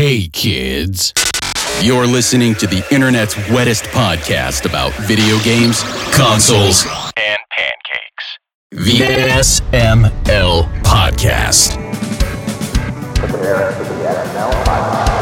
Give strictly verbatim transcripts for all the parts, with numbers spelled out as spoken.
Hey kids, you're listening to the internet's wettest podcast about video games, consoles, and pancakes. The S M L Podcast. Prepare for the S M L Podcast.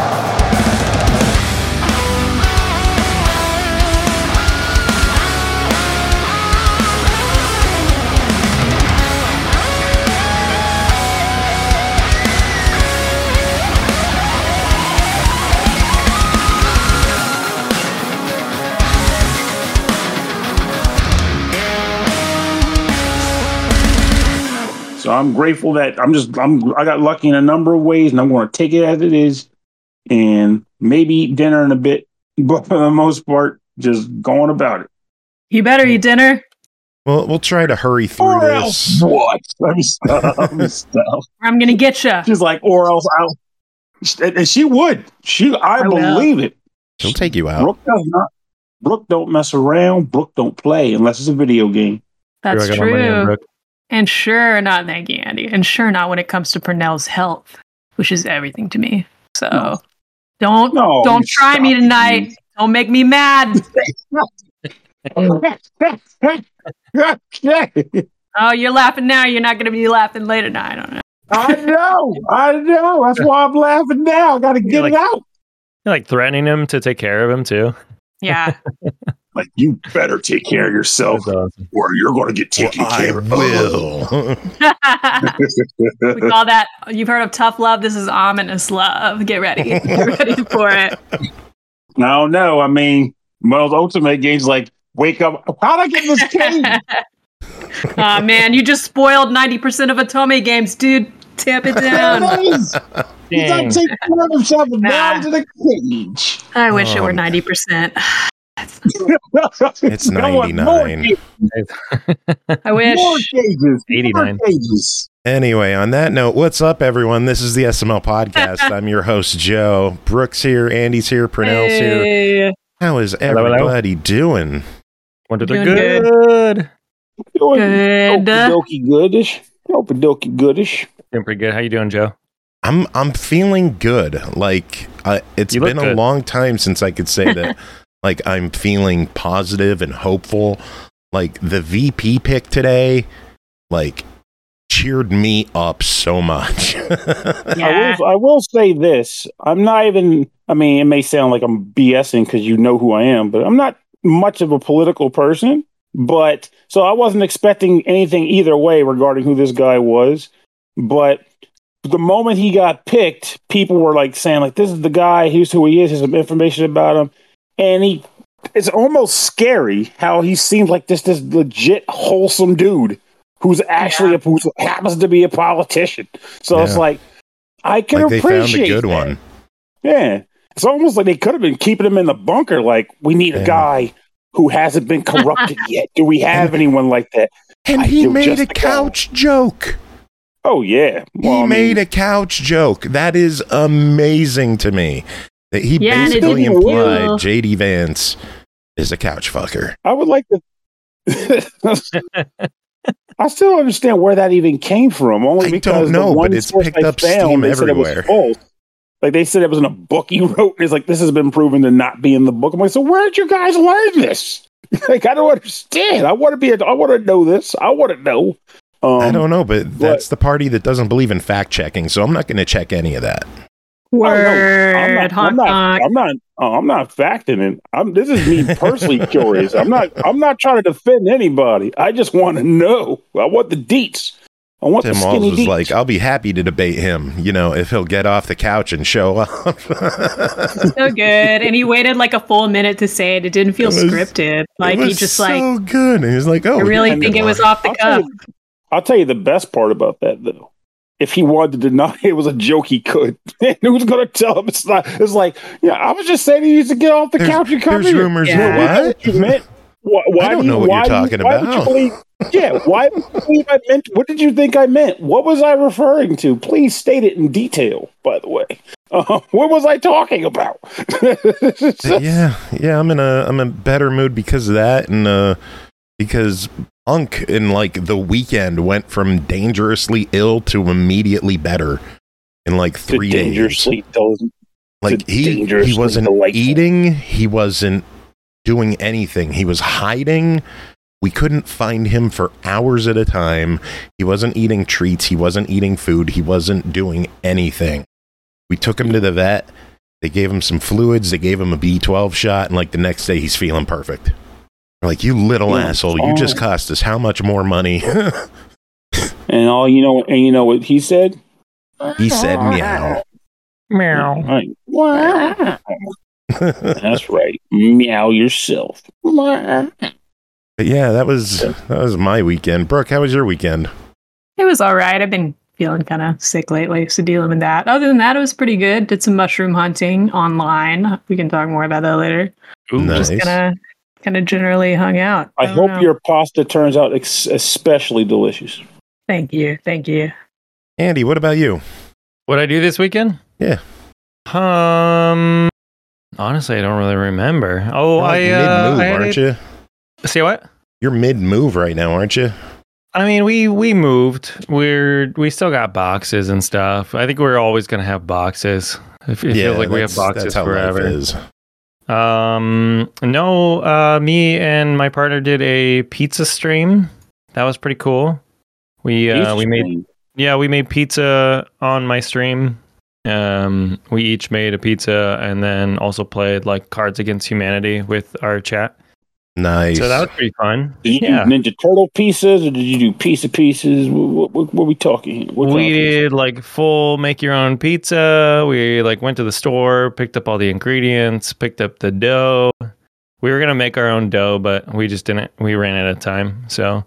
So I'm grateful that I'm just I'm I got lucky in a number of ways, and I'm going to take it as it is, and maybe eat dinner in a bit, but for the most part, just going about it. You better eat dinner. Well, we'll try to hurry through Or this. else what? Let me stop. Let me stop. I'm gonna get you. She's like, or else I'll. And she would. She, I, I believe will. it. She'll take you out. Brooke does not. Brooke don't mess around. Brooke don't play unless it's a video game. That's I got my money on true. Brooke. And sure not, thank you, Andy. And sure not when it comes to Purnell's health, which is everything to me. So No. don't No, don't you try me stop, tonight. please. Don't make me mad. Oh, you're laughing now. You're not gonna be laughing later. No, I don't know. I know. I know. That's why I'm laughing now. I got to get You're like- it out. You're like threatening him to take care of him too. Yeah. Like, you better take care of yourself, That's awesome. or you're going to get Well, taken I care of. will. We call that. You've heard of tough love. This is ominous love. Get ready. Get ready for it. No, no. I mean, one of those Ultimate games, like, wake up. How'd I get in this cage? Aw, man, you just spoiled ninety percent of Otome games, dude. Tamp it down. There it is. He's like, Dang. take care of himself and Nah. down to the cage. I wish it were Um, ninety percent. It's Come on, more ninety-nine. cages, I wish. More cages. eighty-nine. More cages. Anyway, on that note, what's up, everyone? This is the S M L Podcast. I'm your host, Joe. Brooks here, Andy's here, Purnell's here. Hey. How is Hello, hello. everybody doing? Wonder they're Doing good. good. Doing Good. Okey-dokey goodish. Okey-dokey goodish. Doing pretty good. How you doing, Joe? I'm I'm feeling good. Like uh, it's You look been a good. long time since I could say that. Like I'm feeling positive and hopeful. Like the V P pick today, like cheered me up so much. Yeah. I will, I will say this. I'm not even, I mean, it may sound like I'm BSing because you know who I am, but I'm not much of a political person. But so I wasn't expecting anything either way regarding who this guy was. But the moment he got picked, people were like saying, like, this is the guy, here's who he is, here's some information about him. And he, it's almost scary how he seems like this, this legit wholesome dude who's actually, Yeah. a, who happens to be a politician. So it's Yeah. like, I can Like they found appreciate a good that. one. Yeah. It's almost like they could have been keeping him in the bunker. Like, we need a Yeah. guy who hasn't been corrupted yet. Do we have anyone like that? And I he do made just a the guy. couch joke. Oh, yeah. He Well, I made mean, a couch joke. That is amazing to me. That he Yeah, and it basically didn't implied feel- J D Vance is a couch fucker. I would like to. I still don't understand where that even came from. Only I because don't know, the one but it's source picked I up found, steam they said it was everywhere. false. Like, they said it was in a book he wrote. And it's like, this has been proven to not be in the book. I'm like, so where did you guys learn this? Like, I don't understand. I want to be. A, I want to know this. I want to know. Um, I don't know, but that's the party that doesn't believe in fact checking, so I'm not going to check any of that. Word. I'm not. I'm honk, not. honk. I'm not. oh, I'm not facting it. I'm. This is me personally curious. I'm not. I'm not trying to defend anybody. I just want to know. I want the deets. I want Tim the Walls skinny was deets. like, I'll be happy to debate him, you know, if he'll get off the couch and show up. So good. And he waited like a full minute to say it. It didn't feel It was- scripted. Like, it he was just so like, good. And he was like, oh, I really here's think a it good was one. off the I'll tell, cuff. you, I'll tell you the best part about that though. If he wanted to deny it was a joke, he could. And who's going to tell him it's not? It's like, yeah, I was just saying he used to get off the There's- couch and come there's here. rumors Yeah. of I know what? you meant. Why, why I don't do you, know what why you're do you- talking why would you about. believe- yeah, why would you believe I meant? What did you think I meant? What was I referring to? Please state it in detail. By the way, uh, what was I talking about? yeah, yeah, I'm in a I'm in a better mood because of that, and uh, because Punk in like the weekend went from dangerously ill to immediately better in like three days. dangerously doesn't. Like he dangerously he wasn't delightful. eating, he wasn't doing anything. He was hiding. We couldn't find him for hours at a time. He wasn't eating treats. He wasn't eating food. He wasn't doing anything. We took him to the vet. They gave him some fluids. They gave him a B twelve shot. And like the next day, he's feeling perfect. We're like, you little Yeah, asshole. oh. You just cost us how much more money? And all you know, and you know what he said? He said meow. Meow. Right. Wow. That's right. Meow yourself. But yeah, that was that was my weekend. Brooke, how was your weekend? It was all right. I've been feeling kind of sick lately, so dealing with that. Other than that, it was pretty good. Did some mushroom hunting online. We can talk more about that later. Ooh, Nice. Just kind of, kind of generally hung out. I don't hope know. your pasta turns out ex- especially delicious. Thank you, thank you. Andy, what about you? What'd I do this weekend? Yeah. Um, honestly, I don't really remember. Oh, You're like I uh, mid-move, I had aren't it- you? See what? You're mid-move right now, aren't you? I mean, we we moved. We're we still got boxes and stuff. I think we're always gonna have boxes. It, it feels like we have that's- boxes that's how forever. life is. Um, no, uh, me and my partner did a pizza stream. That was pretty cool. We uh, Pizza we made stream. yeah we made pizza on my stream. Um, we each made a pizza and then also played like Cards Against Humanity with our chat. Nice. So that was pretty fun. Did you Yeah. do Ninja Turtle pieces or did you do pizza pieces? What, what, what are we talking? What kind We of pizza? did like full make your own pizza. We like went to the store, picked up all the ingredients, picked up the dough. We were gonna make our own dough, but we just didn't. We ran out of time. So,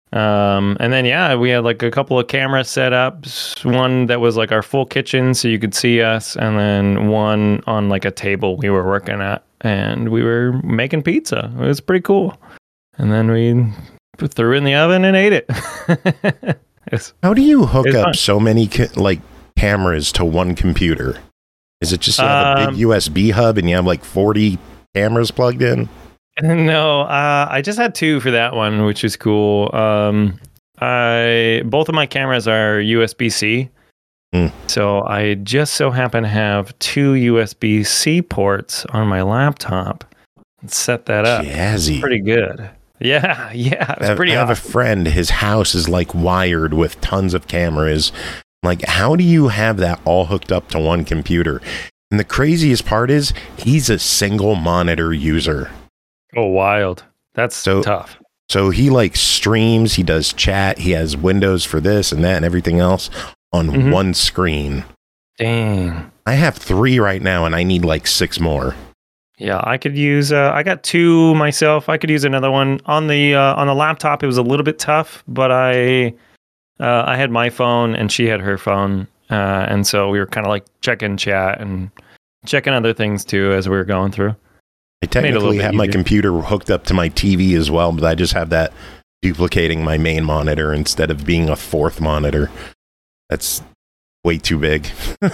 um, and then yeah, we had like a couple of cameras set up. One that was like our full kitchen, so you could see us, and then one on like a table we were working at, and we were making pizza. It was pretty cool. And then we threw it in the oven and ate it. It's- How do you hook It's up fun. so many ca- like cameras to one computer? Is it just you have a Um, big U S B hub and you have like forty cameras plugged in? No, uh, I just had two for that one, which is cool. Um, I both of my cameras are U S B C, Hmm. so I just so happen to have two U S B C ports on my laptop. Set that up. Jazzy. Pretty good. Yeah, yeah, I it's have, pretty I have a awesome. friend, his house is like wired with tons of cameras. Like, how do you have that all hooked up to one computer? And the craziest part is he's a single monitor user. Oh, wild. That's So- tough. So he like streams, he does chat, he has windows for this and that and everything else on Mhm. one screen. Dang. I have three right now and I need like six more. Yeah, I could use. Uh, I got two myself. I could use another one on the uh, on the laptop. It was a little bit tough, but I uh, I had my phone and she had her phone, uh, and so we were kind of like checking chat and checking other things too as we were going through. I Made it a little technically bit have my easier. computer hooked up to my T V as well, but I just have that duplicating my main monitor instead of being a fourth monitor. That's way too big.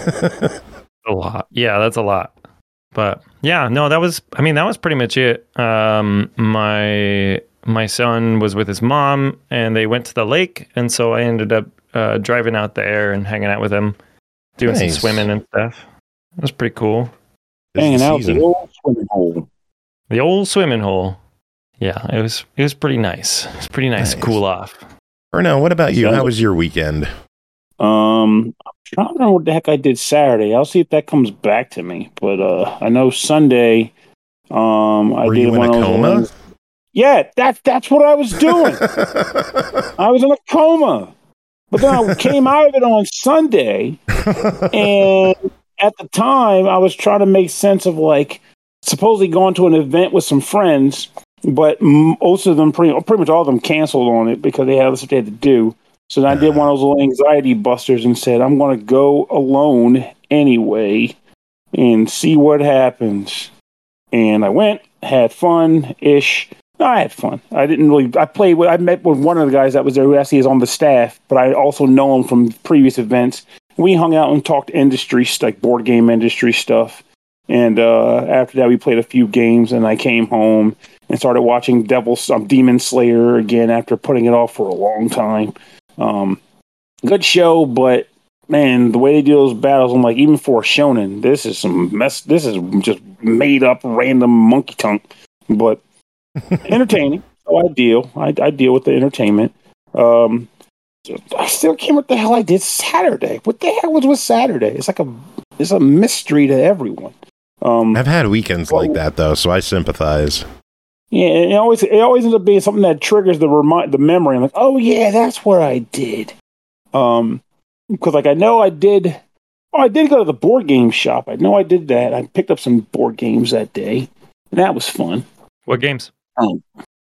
A lot. Yeah, that's a lot. But yeah, no, that was. I mean, that was pretty much it. Um, my my son was with his mom, and they went to the lake, and so I ended up uh, driving out there and hanging out with him, doing Nice. some swimming and stuff. It was pretty cool. This Hanging is the out season. the old swimming hole. The old swimming hole. Yeah, it was it was pretty nice. It was pretty nice, to Nice. cool off. Erno, what about you? Sounds- How was your weekend? Um, I'm trying to remember what the heck I did Saturday. I'll see if that comes back to me. But uh, I know Sunday. Um, I Were did you in one a of those coma? ones- Yeah, that's that's what I was doing. I was in a coma, but then I came out of it on Sunday, and at the time I was trying to make sense of like supposedly going to an event with some friends, but most of them, pretty, pretty much all of them, canceled on it because they had other stuff they had to do. So then I did one of those little anxiety busters and said, I'm going to go alone anyway and see what happens. And I went, had fun ish. No, I had fun. I didn't really. I played with. I met with one of the guys that was there who actually is on the staff, but I also know him from previous events. We hung out and talked industry, like board game industry stuff. And uh, after that, we played a few games, and I came home and started watching Devil's um, Demon Slayer again after putting it off for a long time. Um, good show, but man, the way they do those battles, I'm like, even for a shonen, this is some mess. This is just made up random monkey tongue, but entertaining. So I deal. I, I deal with the entertainment. Um, I still can't remember what the hell I did Saturday. What the hell was with Saturday? It's like a it's a mystery to everyone. Um, I've had weekends well, like that though, so I sympathize. Yeah, it always it always ends up being something that triggers the remind the memory. I'm like, oh yeah, that's what I did. Um, because like I know I did. Oh, I did go to the board game shop. I know I did that. I picked up some board games that day, and that was fun. What games? Um,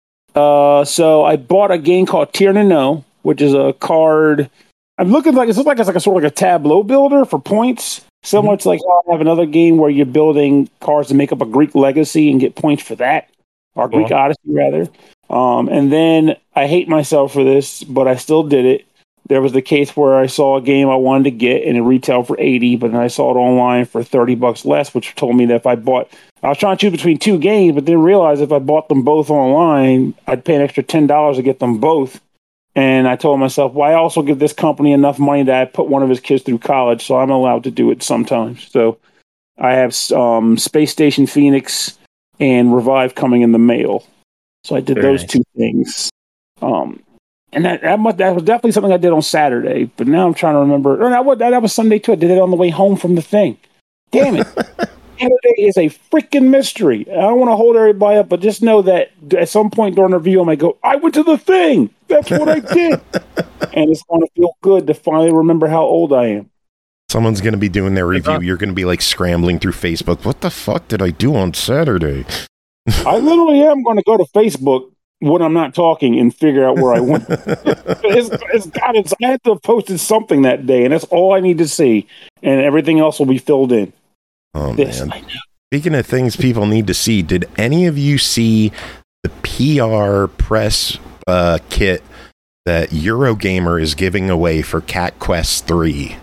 uh, so I bought a game called Tier to Know, which is a card. I'm looking like it's like it's like a sort of like a tableau builder for points. Similar mm-hmm. to like oh, I have another game where you're building cards to make up a Greek legacy and get points for that, or cool. Greek Odyssey rather. Um, and then I hate myself for this, but I still did it. There was the case where I saw a game I wanted to get and it retailed for eighty, but then I saw it online for thirty bucks less, which told me that if I bought, I was trying to choose between two games, but didn't realize if I bought them both online, I'd pay an extra ten dollars to get them both. And I told myself, well, I also give this company enough money that I put one of his kids through college, so I'm allowed to do it sometimes. So I have um, Space Station Phoenix and Revive coming in the mail. So I did Very those nice. two things. Um, and that that, must, that was definitely something I did on Saturday, but now I'm trying to remember. No, that was, that was Sunday too. I did it on the way home from the thing. Damn it. Saturday is a freaking mystery. I don't want to hold everybody up, but just know that at some point during the review, I might go, I went to the thing. That's what I did. And it's going to feel good to finally remember how old I am. Someone's going to be doing their review. You're going to be like scrambling through Facebook. What the fuck did I do on Saturday? I literally am going to go to Facebook when I'm not talking and figure out where I went. it's, it's got it's, I had to have posted something that day, and that's all I need to see. And everything else will be filled in. Oh, this, man. Speaking of things people need to see, did any of you see the P R press uh, kit that Eurogamer is giving away for Cat Quest three?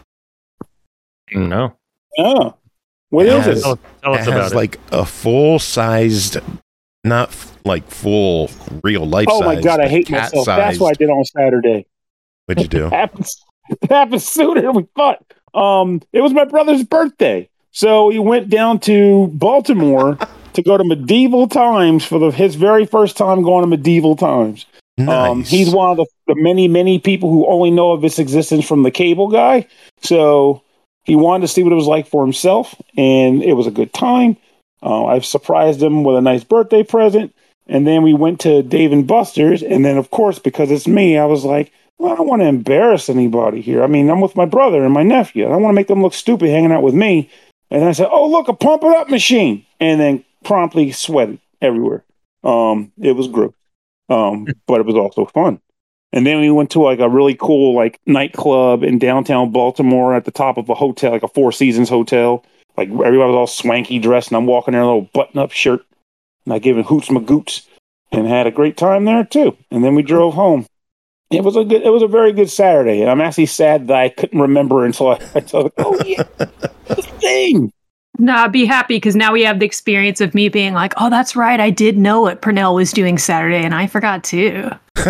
No. Oh. What it is has, it? Tell, tell us it about has it. like a full-sized, not f- like full real life oh size. Oh my God, I hate myself. That's what I did on Saturday. What'd you do? It happens, it happens sooner than we thought. Um, it was my brother's birthday. So he went down to Baltimore to go to Medieval Times for the, his very first time going to Medieval Times. Nice. Um, he's one of the, the many, many people who only know of its existence from the cable guy. So he wanted to see what it was like for himself, and it was a good time. Uh, I've surprised him with a nice birthday present, and then we went to Dave and Buster's, and then, of course, because it's me, I was like, well, I don't want to embarrass anybody here. I mean, I'm with my brother and my nephew. I don't want to make them look stupid hanging out with me. And I said, oh, look, a pump it up machine. And then promptly sweated everywhere. Um, it was gross. Um, but it was also fun. And then we went to like a really cool like nightclub in downtown Baltimore at the top of a hotel, like a Four Seasons hotel. Like everybody was all swanky dressed, and I'm walking in a little button-up shirt. And I gave it hoots my goots and had a great time there too. And then we drove home. It was a good. It was a very good Saturday. And I'm actually sad that I couldn't remember until I, I thought, oh yeah, this thing. Nah, be happy because now we have the experience of me being like, oh, that's right. I did know what Purnell was doing Saturday, and I forgot too.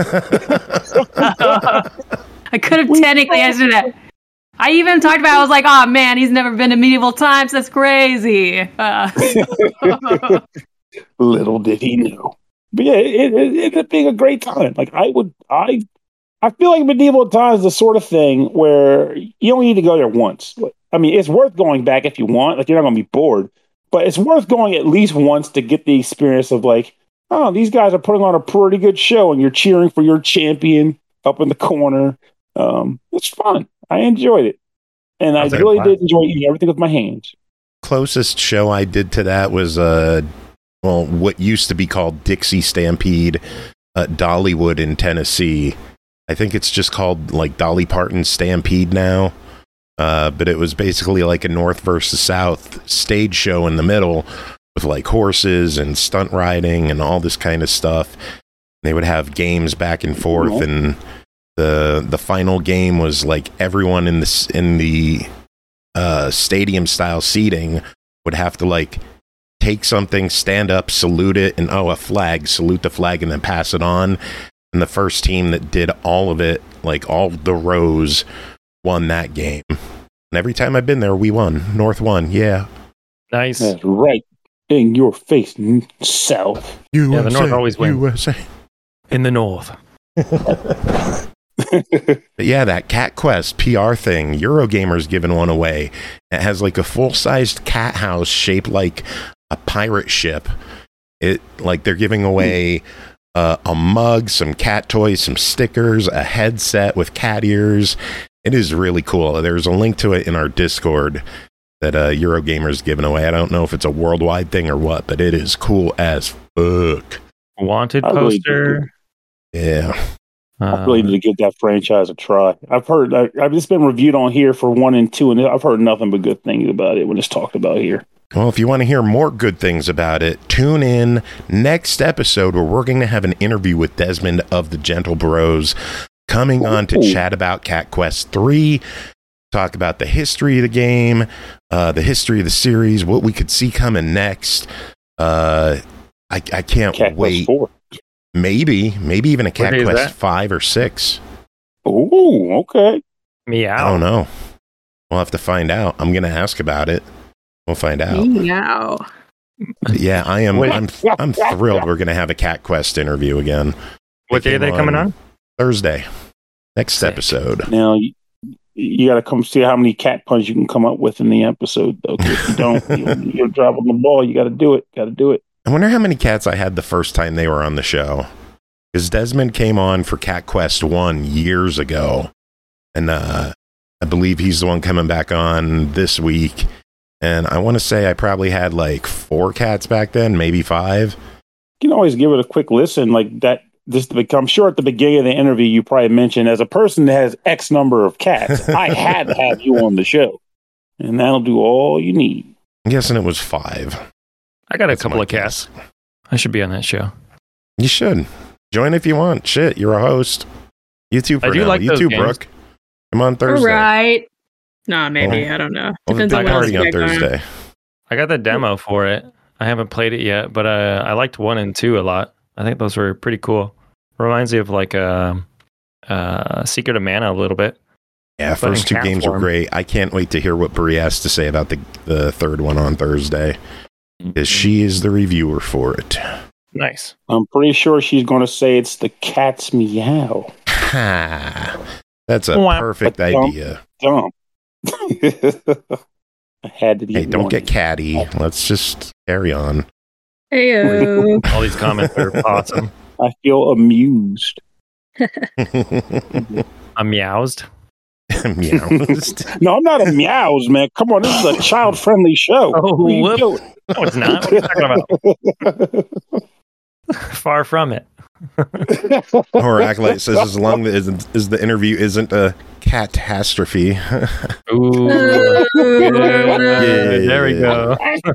I could have technically answered that. I even talked about, I was like, oh man, he's never been to Medieval Times. That's crazy. Uh. Little did he know. But yeah, it, it, it ended up being a great time. Like I would, I, I feel like Medieval Times is the sort of thing where you only need to go there once. I mean, it's worth going back if you want. Like, you're not going to be bored. But it's worth going at least once to get the experience of, like, oh, these guys are putting on a pretty good show, and you're cheering for your champion up in the corner. Um, it's fun. I enjoyed it. And I really did enjoy eating everything with my hands. Closest show I did to that was, uh, well, what used to be called Dixie Stampede at Dollywood in Tennessee. I think it's just called, like, Dolly Parton Stampede now. Uh, but it was basically like a North versus South stage show in the middle with like horses and stunt riding and all this kind of stuff. They would have games back and forth, mm-hmm. and the the final game was like everyone in the in the uh, stadium style seating would have to like take something, stand up, salute it, and oh, a flag, salute the flag, and then pass it on. And the first team that did all of it, like all the rows, won that game. And every time I've been there, we won. North won. Yeah. Nice. That's right. In your face, n- South. U S A, Yeah, the North always win. U S A. In the North. But yeah, that Cat Quest P R thing, Eurogamer's giving one away. It has like a full-sized cat house shaped like a pirate ship. It like they're giving away uh, a mug, some cat toys, some stickers, a headset with cat ears. It is really cool. There's a link to it in our Discord that uh, Eurogamer's giving away. I don't know if it's a worldwide thing or what, but it is cool as fuck. Wanted I really poster. Yeah. I really Uh, need to give that franchise a try. I've heard, I, I've just been reviewed on here for one and two, and I've heard nothing but good things about it when it's talked about here. Well, if you want to hear more good things about it, tune in next episode where we're going to have an interview with Desmond of the Gentle Bros coming on to Ooh. chat about Cat Quest three, talk about the history of the game, uh, the history of the series, what we could see coming next. Uh, I, I can't Cat Quest wait. four. Maybe, maybe even a Cat day is Quest that? five or six. Ooh, okay. meow. I don't know. We'll have to find out. I'm going to ask about it. We'll find out. Meow. Yeah, I am. Wait. I'm. I'm thrilled. We're going to have a Cat Quest interview again. What day are they came coming on? Thursday. Next Sick. episode. Now, you, you got to come see how many cat puns you can come up with in the episode, though. 'Cause if you don't, you'll, you'll drop on the ball. You got to do it. Got to do it. I wonder how many cats I had the first time they were on the show. Because Desmond came on for Cat Quest one years ago. And uh, I believe he's the one coming back on this week. And I want to say I probably had like four cats back then, maybe five. You can always give it a quick listen, like that. Just to, I'm sure at the beginning of the interview, you probably mentioned, as a person that has X number of cats, I had to have you on the show, and that'll do all you need. I'm guessing it was five. I got a That's couple my of cats. I should be on that show. You should. Join if you want. Shit, you're a host. You too, I do Pernell. like You those too, games. Brooke. Come on All Thursday. right. No, maybe. Well, I don't know. We'll have a Depends on big what else party you on got going on. Thursday. I got the demo for it. I haven't played it yet, but uh, I liked one and two a lot. I think those were pretty cool. Reminds me of like a uh, uh, Secret of Mana a little bit. Yeah, But in first two cat games are form. great. I can't wait to hear what Brie has to say about the, the third one on Thursday. Because she is the reviewer for it. Nice. I'm pretty sure she's going to say it's the cat's meow. Ha! That's a Wow. perfect But don't- idea. Dumb. I had to. Hey, don't get catty. Let's just carry on. Heyo. All these comments are awesome. I feel amused. I'm meowsed. Meowsed. No, I'm not a meows, man. Come on, this is a child-friendly show. Oh, What are you whoop. doing? No, it's not. What are you talking about? Far from it. Or Acolyte says, as long as, as the interview isn't a catastrophe. Ooh. Yeah. There we go.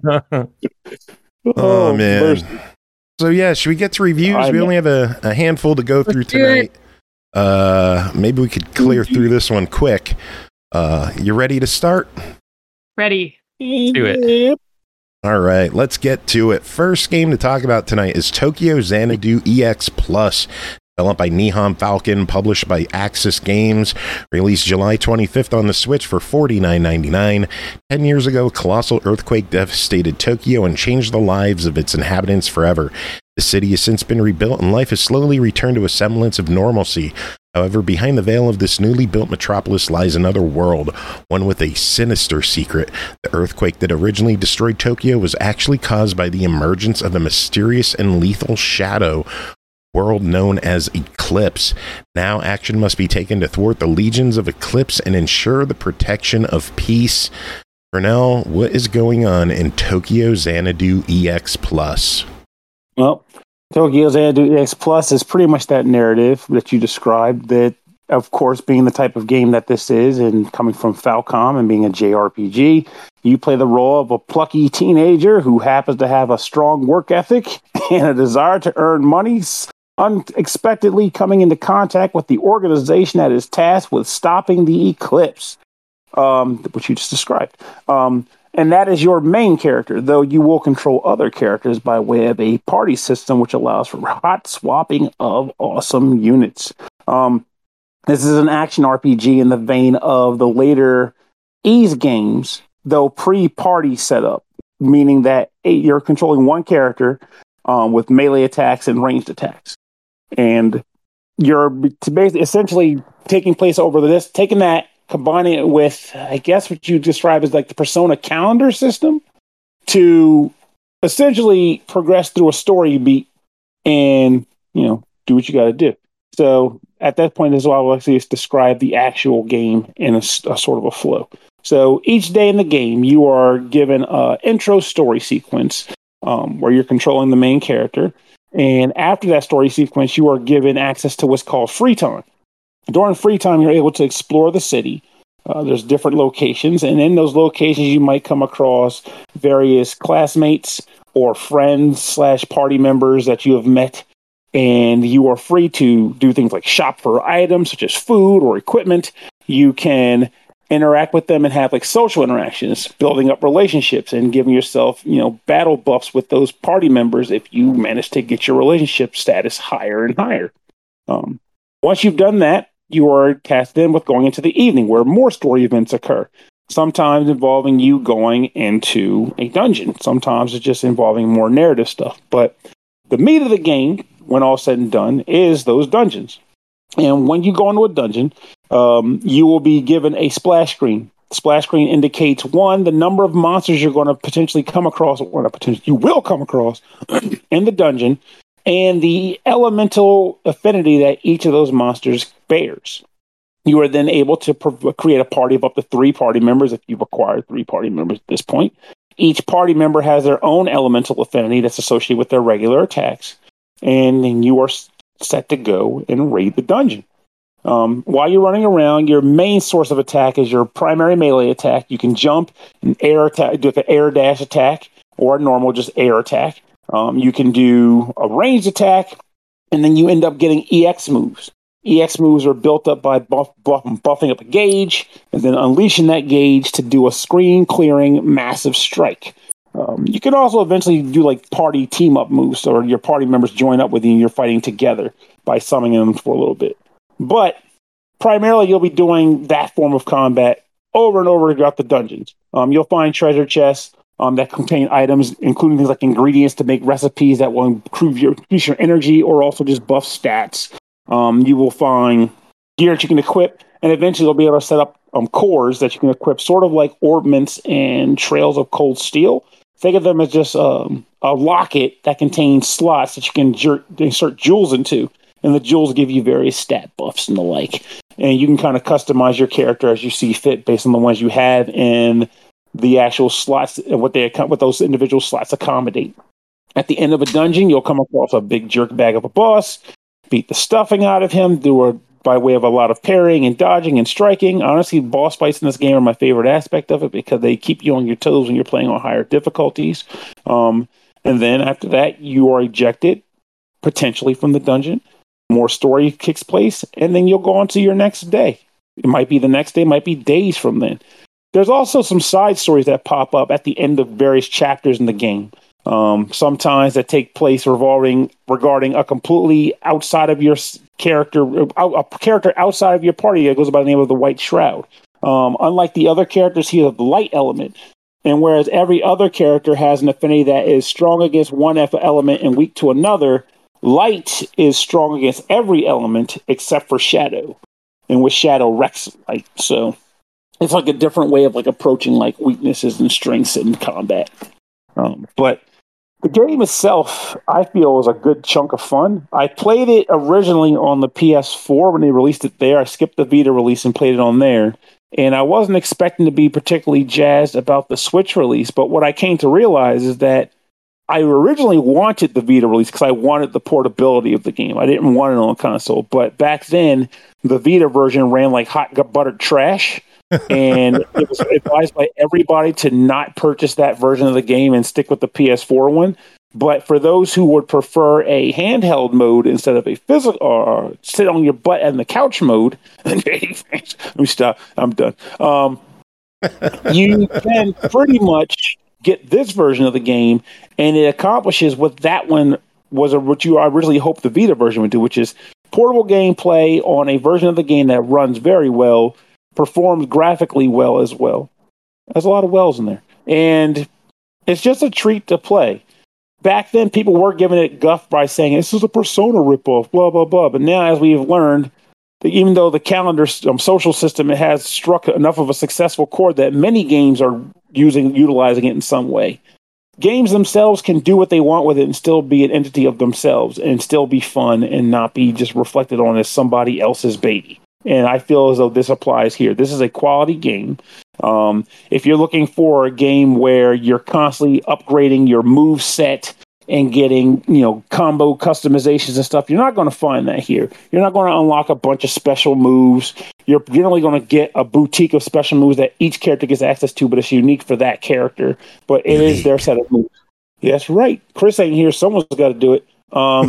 Oh, man. mercy. So, yeah, should we get to reviews? I'm- we only have a, a handful to go through Let's do tonight. Uh, maybe we could clear through this one quick. Uh, you ready to start? Ready. Do it. Yep. All right, let's get to it. First game to talk about tonight is Tokyo Xanadu E X Plus, developed by Nihon Falcon, published by Axis Games, released July twenty-fifth on the Switch for forty-nine ninety-nine. Ten years ago, a colossal earthquake devastated Tokyo and changed the lives of its inhabitants forever. The city has since been rebuilt and life has slowly returned to a semblance of normalcy. However, behind the veil of this newly built metropolis lies another world, one with a sinister secret. The earthquake that originally destroyed Tokyo was actually caused by the emergence of a mysterious and lethal shadow world known as Eclipse. Now action must be taken to thwart the legions of Eclipse and ensure the protection of peace. Pernell, what is going on in Tokyo Xanadu E X Plus? Well, Tokyo Xanadu X Plus is pretty much that narrative that you described. That, of course, being the type of game that this is, and coming from Falcom and being a J R P G, you play the role of a plucky teenager who happens to have a strong work ethic and a desire to earn money, unexpectedly coming into contact with the organization that is tasked with stopping the eclipse, um, which you just described. Um, And that is your main character, though you will control other characters by way of a party system, which allows for hot swapping of awesome units. Um, this is an action R P G in the vein of the later Ys games, they'll pre-party setup, meaning that you're controlling one character um, with melee attacks and ranged attacks. And you're basically essentially taking place over this, taking that, combining it with, I guess what you describe as like the Persona calendar system to essentially progress through a story beat and, you know, do what you got to do. So at that point as well, I will actually describe the actual game in a, a sort of a flow. So each day in the game, you are given an intro story sequence um, where you're controlling the main character. And after that story sequence, you are given access to what's called free time. During free time, you're able to explore the city. Uh, there's different locations. And in those locations, you might come across various classmates or friends slash party members that you have met. And you are free to do things like shop for items such as food or equipment. You can interact with them and have like social interactions, building up relationships and giving yourself, you know, battle buffs with those party members if you manage to get your relationship status higher and higher. Um, once you've done that, you are tasked in with going into the evening where more story events occur, sometimes involving you going into a dungeon. Sometimes it's just involving more narrative stuff. But the meat of the game, when all said and done, is those dungeons. And when you go into a dungeon, um, you will be given a splash screen. The splash screen indicates, one, the number of monsters you're going to potentially come across, or not potentially, you will come across in the dungeon, and the elemental affinity that each of those monsters bears. You are then able to pro- create a party of up to three party members if you've acquired three party members at this point. Each party member has their own elemental affinity that's associated with their regular attacks, and then you are set to go and raid the dungeon. Um, while you're running around, your main source of attack is your primary melee attack. You can jump, an air attack, do like an air dash attack, or a normal just air attack. Um, you can do a ranged attack, and then you end up getting E X moves. E X moves are built up by buff, buff, buffing up a gauge, and then unleashing that gauge to do a screen-clearing massive strike. Um, you can also eventually do like party team-up moves, or your party members join up with you and you're fighting together by summoning them for a little bit. But primarily, you'll be doing that form of combat over and over throughout the dungeons. Um, you'll find treasure chests um, that contain items, including things like ingredients to make recipes that will improve your, increase your energy or also just buff stats. Um, you will find gear that you can equip, and eventually you'll be able to set up um, cores that you can equip, sort of like orbments and trails of cold steel. Think of them as just um, a locket that contains slots that you can jer- insert jewels into, and the jewels give you various stat buffs and the like. And you can kind of customize your character as you see fit based on the ones you have in the actual slots and what they what those individual slots accommodate. At the end of a dungeon, you'll come across a big jerk bag of a boss, beat the stuffing out of him, do a by way of a lot of parrying and dodging and striking. Honestly, boss fights in this game are my favorite aspect of it because they keep you on your toes when you're playing on higher difficulties. Um, and then after that, you are ejected, potentially from the dungeon. More story kicks place, and then you'll go on to your next day. It might be the next day, it might be days from then. There's also some side stories that pop up at the end of various chapters in the game. Um, sometimes that take place revolving regarding a completely outside of your character, a character outside of your party that goes by the name of the White Shroud. Um, unlike the other characters, he has the light element. And whereas every other character has an affinity that is strong against one element and weak to another, light is strong against every element except for shadow. And with shadow wrecks light. So it's like a different way of like approaching like weaknesses and strengths in combat. Um, but the game itself, I feel, was a good chunk of fun. I played it originally on the P S four when they released it there. I skipped the Vita release and played it on there. And I wasn't expecting to be particularly jazzed about the Switch release. But what I came to realize is that I originally wanted the Vita release because I wanted the portability of the game. I didn't want it on a console. But back then, the Vita version ran like hot buttered trash. And it was advised by everybody to not purchase that version of the game and stick with the P S four one. But for those who would prefer a handheld mode instead of a physical, or uh, sit on your butt and the couch mode, let me stop. I'm done. Um, you can pretty much get this version of the game, and it accomplishes what that one was, a, what you originally hoped the Vita version would do, which is portable gameplay on a version of the game that runs very well, performs graphically well as well. There's a lot of wells in there. And it's just a treat to play. Back then, people were giving it guff by saying, this is a Persona ripoff, blah, blah, blah. But now, as we've learned, that even though the calendar um, social system it has struck enough of a successful chord that many games are using, utilizing it in some way. Games themselves can do what they want with it and still be an entity of themselves and still be fun and not be just reflected on as somebody else's baby. And I feel as though this applies here. This is a quality game. Um, if you're looking for a game where you're constantly upgrading your move set and getting, you know, combo customizations and stuff, you're not going to find that here. You're not going to unlock a bunch of special moves. You're generally going to get a boutique of special moves that each character gets access to, but it's unique for that character. But it is their set of moves. Yeah, that's right. Chris ain't here. Someone's got to do it. Um,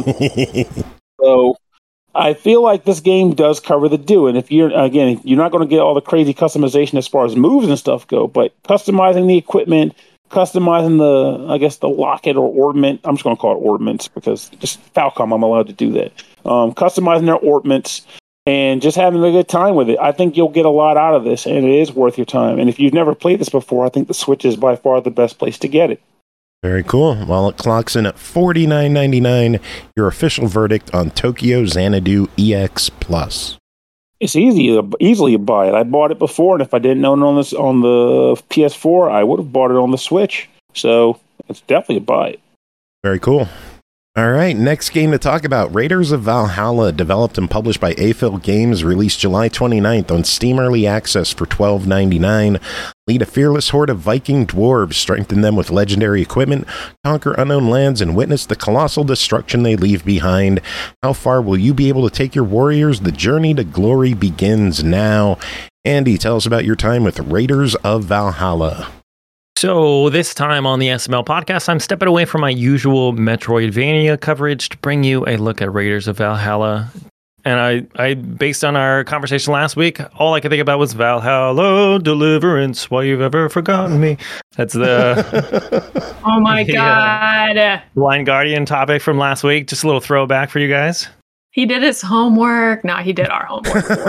so I feel like this game does cover the do. And if you're, again, you're not going to get all the crazy customization as far as moves and stuff go, but customizing the equipment, customizing the, I guess, the locket or ornament. I'm just going to call it ornaments because just Falcom, I'm allowed to do that. Um, customizing their ornaments and just having a good time with it. I think you'll get a lot out of this, and it is worth your time. And if you've never played this before, I think the Switch is by far the best place to get it. Very cool. Well, it clocks in at forty-nine ninety-nine. Your official verdict on Tokyo Xanadu E X Plus. It's easy to, easily to buy it. I bought it before, and if I didn't own it on this on the P S four, I would have bought it on the Switch. So it's definitely a buy it. Very cool. All right, next game to talk about. Raiders of Valhalla, developed and published by A F I L Games, released July twenty-ninth on Steam Early Access for twelve ninety-nine. Lead a fearless horde of Viking dwarves, strengthen them with legendary equipment, conquer unknown lands, and witness the colossal destruction they leave behind. How far will you be able to take your warriors? The journey to glory begins now. Andy, tell us about your time with Raiders of Valhalla. So this time on the S M L podcast, I'm stepping away from my usual Metroidvania coverage to bring you a look at Raiders of Valhalla. And I, I, based on our conversation last week, all I could think about was Valhalla, deliverance, why you've ever forgotten me. That's the... oh my the, God. Uh, Blind Guardian topic from last week. Just a little throwback for you guys. He did his homework. No, he did our homework for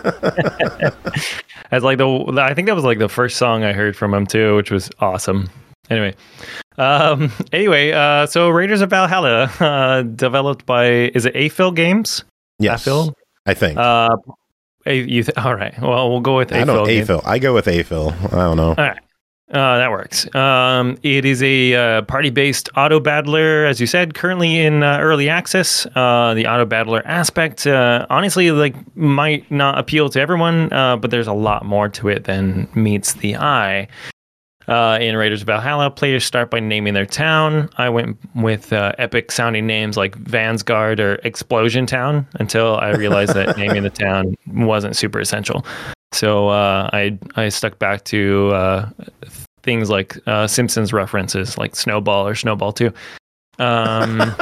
us. As like the, I think that was like the first song I heard from him too, which was awesome. Anyway, um, anyway, uh, so Raiders of Valhalla, uh, developed by, is it A F I L Games? Yes, A F I L? I think. Uh, a, you th- all right. Well, we'll go with A F I L. I don't A F I L. I go with A F I L. I don't know. All right. Uh, that works. Um, it is a uh, party-based auto battler, as you said, currently in uh, early access. Uh, the auto battler aspect, uh, honestly, like might not appeal to everyone, uh, but there's a lot more to it than meets the eye. Uh, in Raiders of Valhalla, players start by naming their town. I went with uh, epic-sounding names like Vansgard or Explosion Town until I realized that naming the town wasn't super essential. So uh, I I stuck back to uh, things like uh, Simpsons references, like Snowball or Snowball two. Um,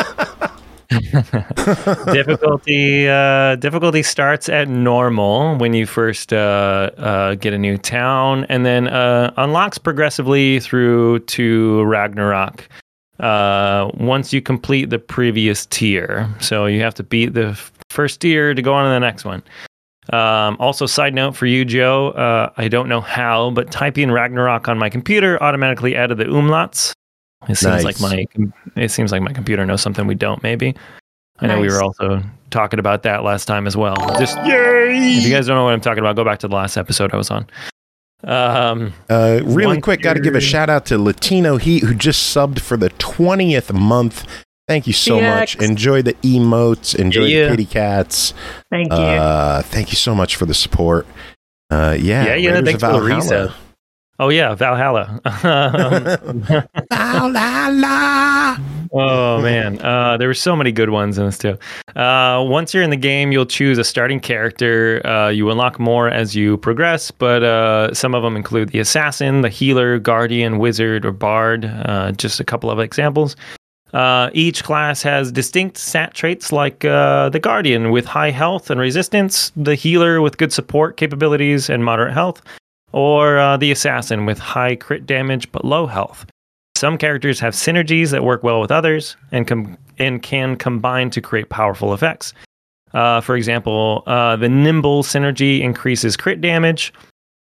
difficulty uh, difficulty starts at normal when you first uh, uh, get a new town, and then uh, unlocks progressively through to Ragnarok. Uh, once you complete the previous tier, so you have to beat the f- first tier to go on to the next one. Um, also, side note for you, Joe, uh, I don't know how, but typing Ragnarok on my computer automatically added the umlauts. It seems Nice. like my it seems like my computer knows something we don't. Maybe I know we Nice. were also talking about that last time as well. Just if you guys don't know what I'm talking about, go back to the last episode I was on. Um, Uh, really One quick, got to give a tier. shout out to Latino Heat, who just subbed for the twentieth month. Thank you so T much. X. Enjoy the emotes. Enjoy Yeah. the kitty cats. Thank you. Uh, thank you so much for the support. Uh, yeah, yeah, yeah. Raiders Thanks of for the Valhalla. reset. Oh yeah, Valhalla. Um, Valhalla. Oh man, uh, there were so many good ones in this too. Uh, once you're in the game, you'll choose a starting character. Uh, you unlock more as you progress, but uh, some of them include the assassin, the healer, guardian, wizard, or bard. Uh, just a couple of examples. Uh, each class has distinct stat traits like uh, the guardian with high health and resistance, the healer with good support capabilities and moderate health, or uh, the assassin with high crit damage but low health. Some characters have synergies that work well with others and, com- and can combine to create powerful effects. Uh, for example, uh, the nimble synergy increases crit damage,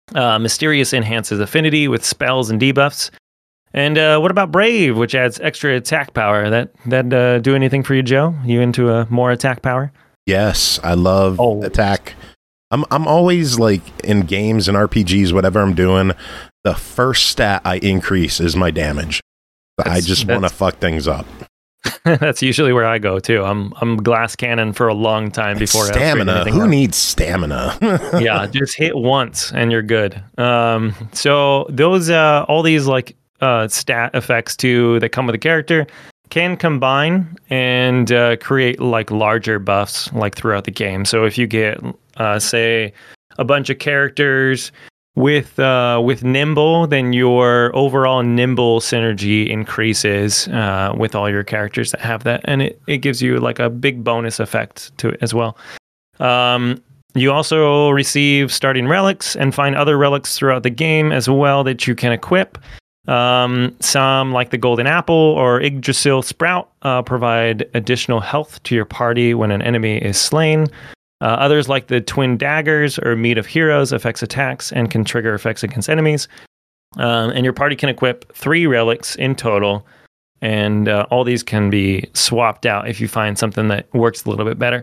Uh, Mysterious enhances affinity with spells and debuffs. And uh, what about Brave, which adds extra attack power? That that uh, do anything for you, Joe? You into a more attack power? Yes, I love Oh. attack. I'm I'm always like in games and R P Gs, whatever I'm doing, the first stat I increase is my damage. I That's- just want to that's- fuck things up. That's usually where I go too. I'm I'm glass cannon for a long time before I upgrade Stamina. anything Who else. needs stamina? Yeah, just hit once and you're good. Um, so those uh, all these like uh, stat effects too that come with the character can combine and uh, create like larger buffs like throughout the game. So if you get uh, say a bunch of characters with uh, with nimble, then your overall nimble synergy increases uh, with all your characters that have that, and it, it gives you like a big bonus effect to it as well. Um, you also receive starting relics and find other relics throughout the game as well that you can equip. Um, some, like the Golden Apple or Yggdrasil Sprout, uh, provide additional health to your party when an enemy is slain. Uh, others, like the Twin Daggers or Meat of Heroes, affects attacks and can trigger effects against enemies. Um, and your party can equip three relics in total, and uh, all these can be swapped out if you find something that works a little bit better.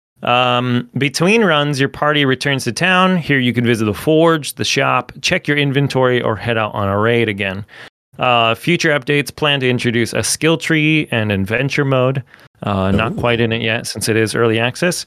Um, between runs, your party returns to town. Here you can visit the forge, the shop, check your inventory, or head out on a raid again. Uh, future updates plan to introduce a skill tree and adventure mode. Uh, not Ooh. quite in it yet since it is early access.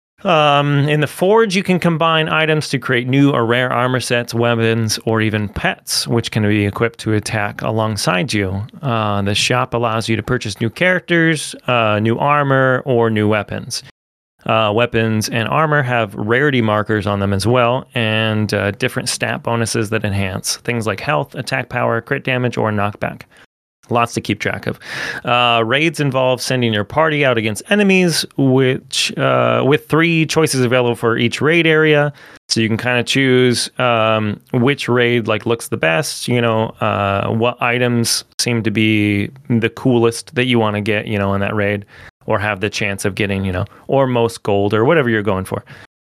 Um, in the forge, you can combine items to create new or rare armor sets, weapons, or even pets, which can be equipped to attack alongside you. Uh, the shop allows you to purchase new characters, uh, new armor, or new weapons. Uh, weapons and armor have rarity markers on them as well, and uh, different stat bonuses that enhance things like health, attack power, crit damage, or knockback. Lots to keep track of. Uh, raids involve sending your party out against enemies, which uh, with three choices available for each raid area. So you can kind of choose um, which raid like looks the best. You know, uh, what items seem to be the coolest that you want to get. You know, in that raid, or have the chance of getting. You know, or most gold, or whatever you're going for.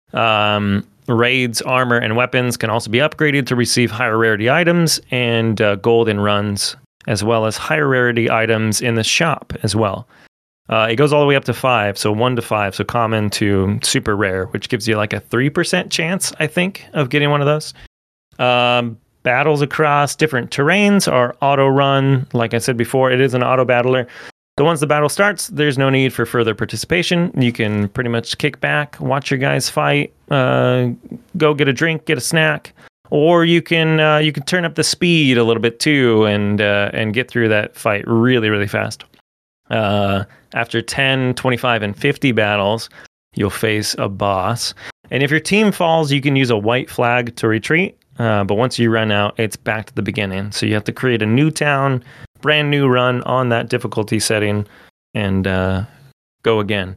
Um, raids, armor, and weapons can also be upgraded to receive higher rarity items and uh, gold in runs, as well as higher rarity items in the shop as well. Uh, it goes all the way up to five, so one to five, so common to super rare, which gives you like a three percent chance, I think, of getting one of those. Um, battles across different terrains are auto run. Like I said before, it is an auto battler. So once the battle starts, there's no need for further participation. You can pretty much kick back, watch your guys fight, uh, go get a drink, get a snack. Or you can uh, you can turn up the speed a little bit too, and uh, and get through that fight really, really fast. Uh, after ten, twenty-five, and fifty battles, you'll face a boss. And if your team falls, you can use a white flag to retreat. Uh, but once you run out, it's back to the beginning. So you have to create a new town, brand new run on that difficulty setting, and uh, go again.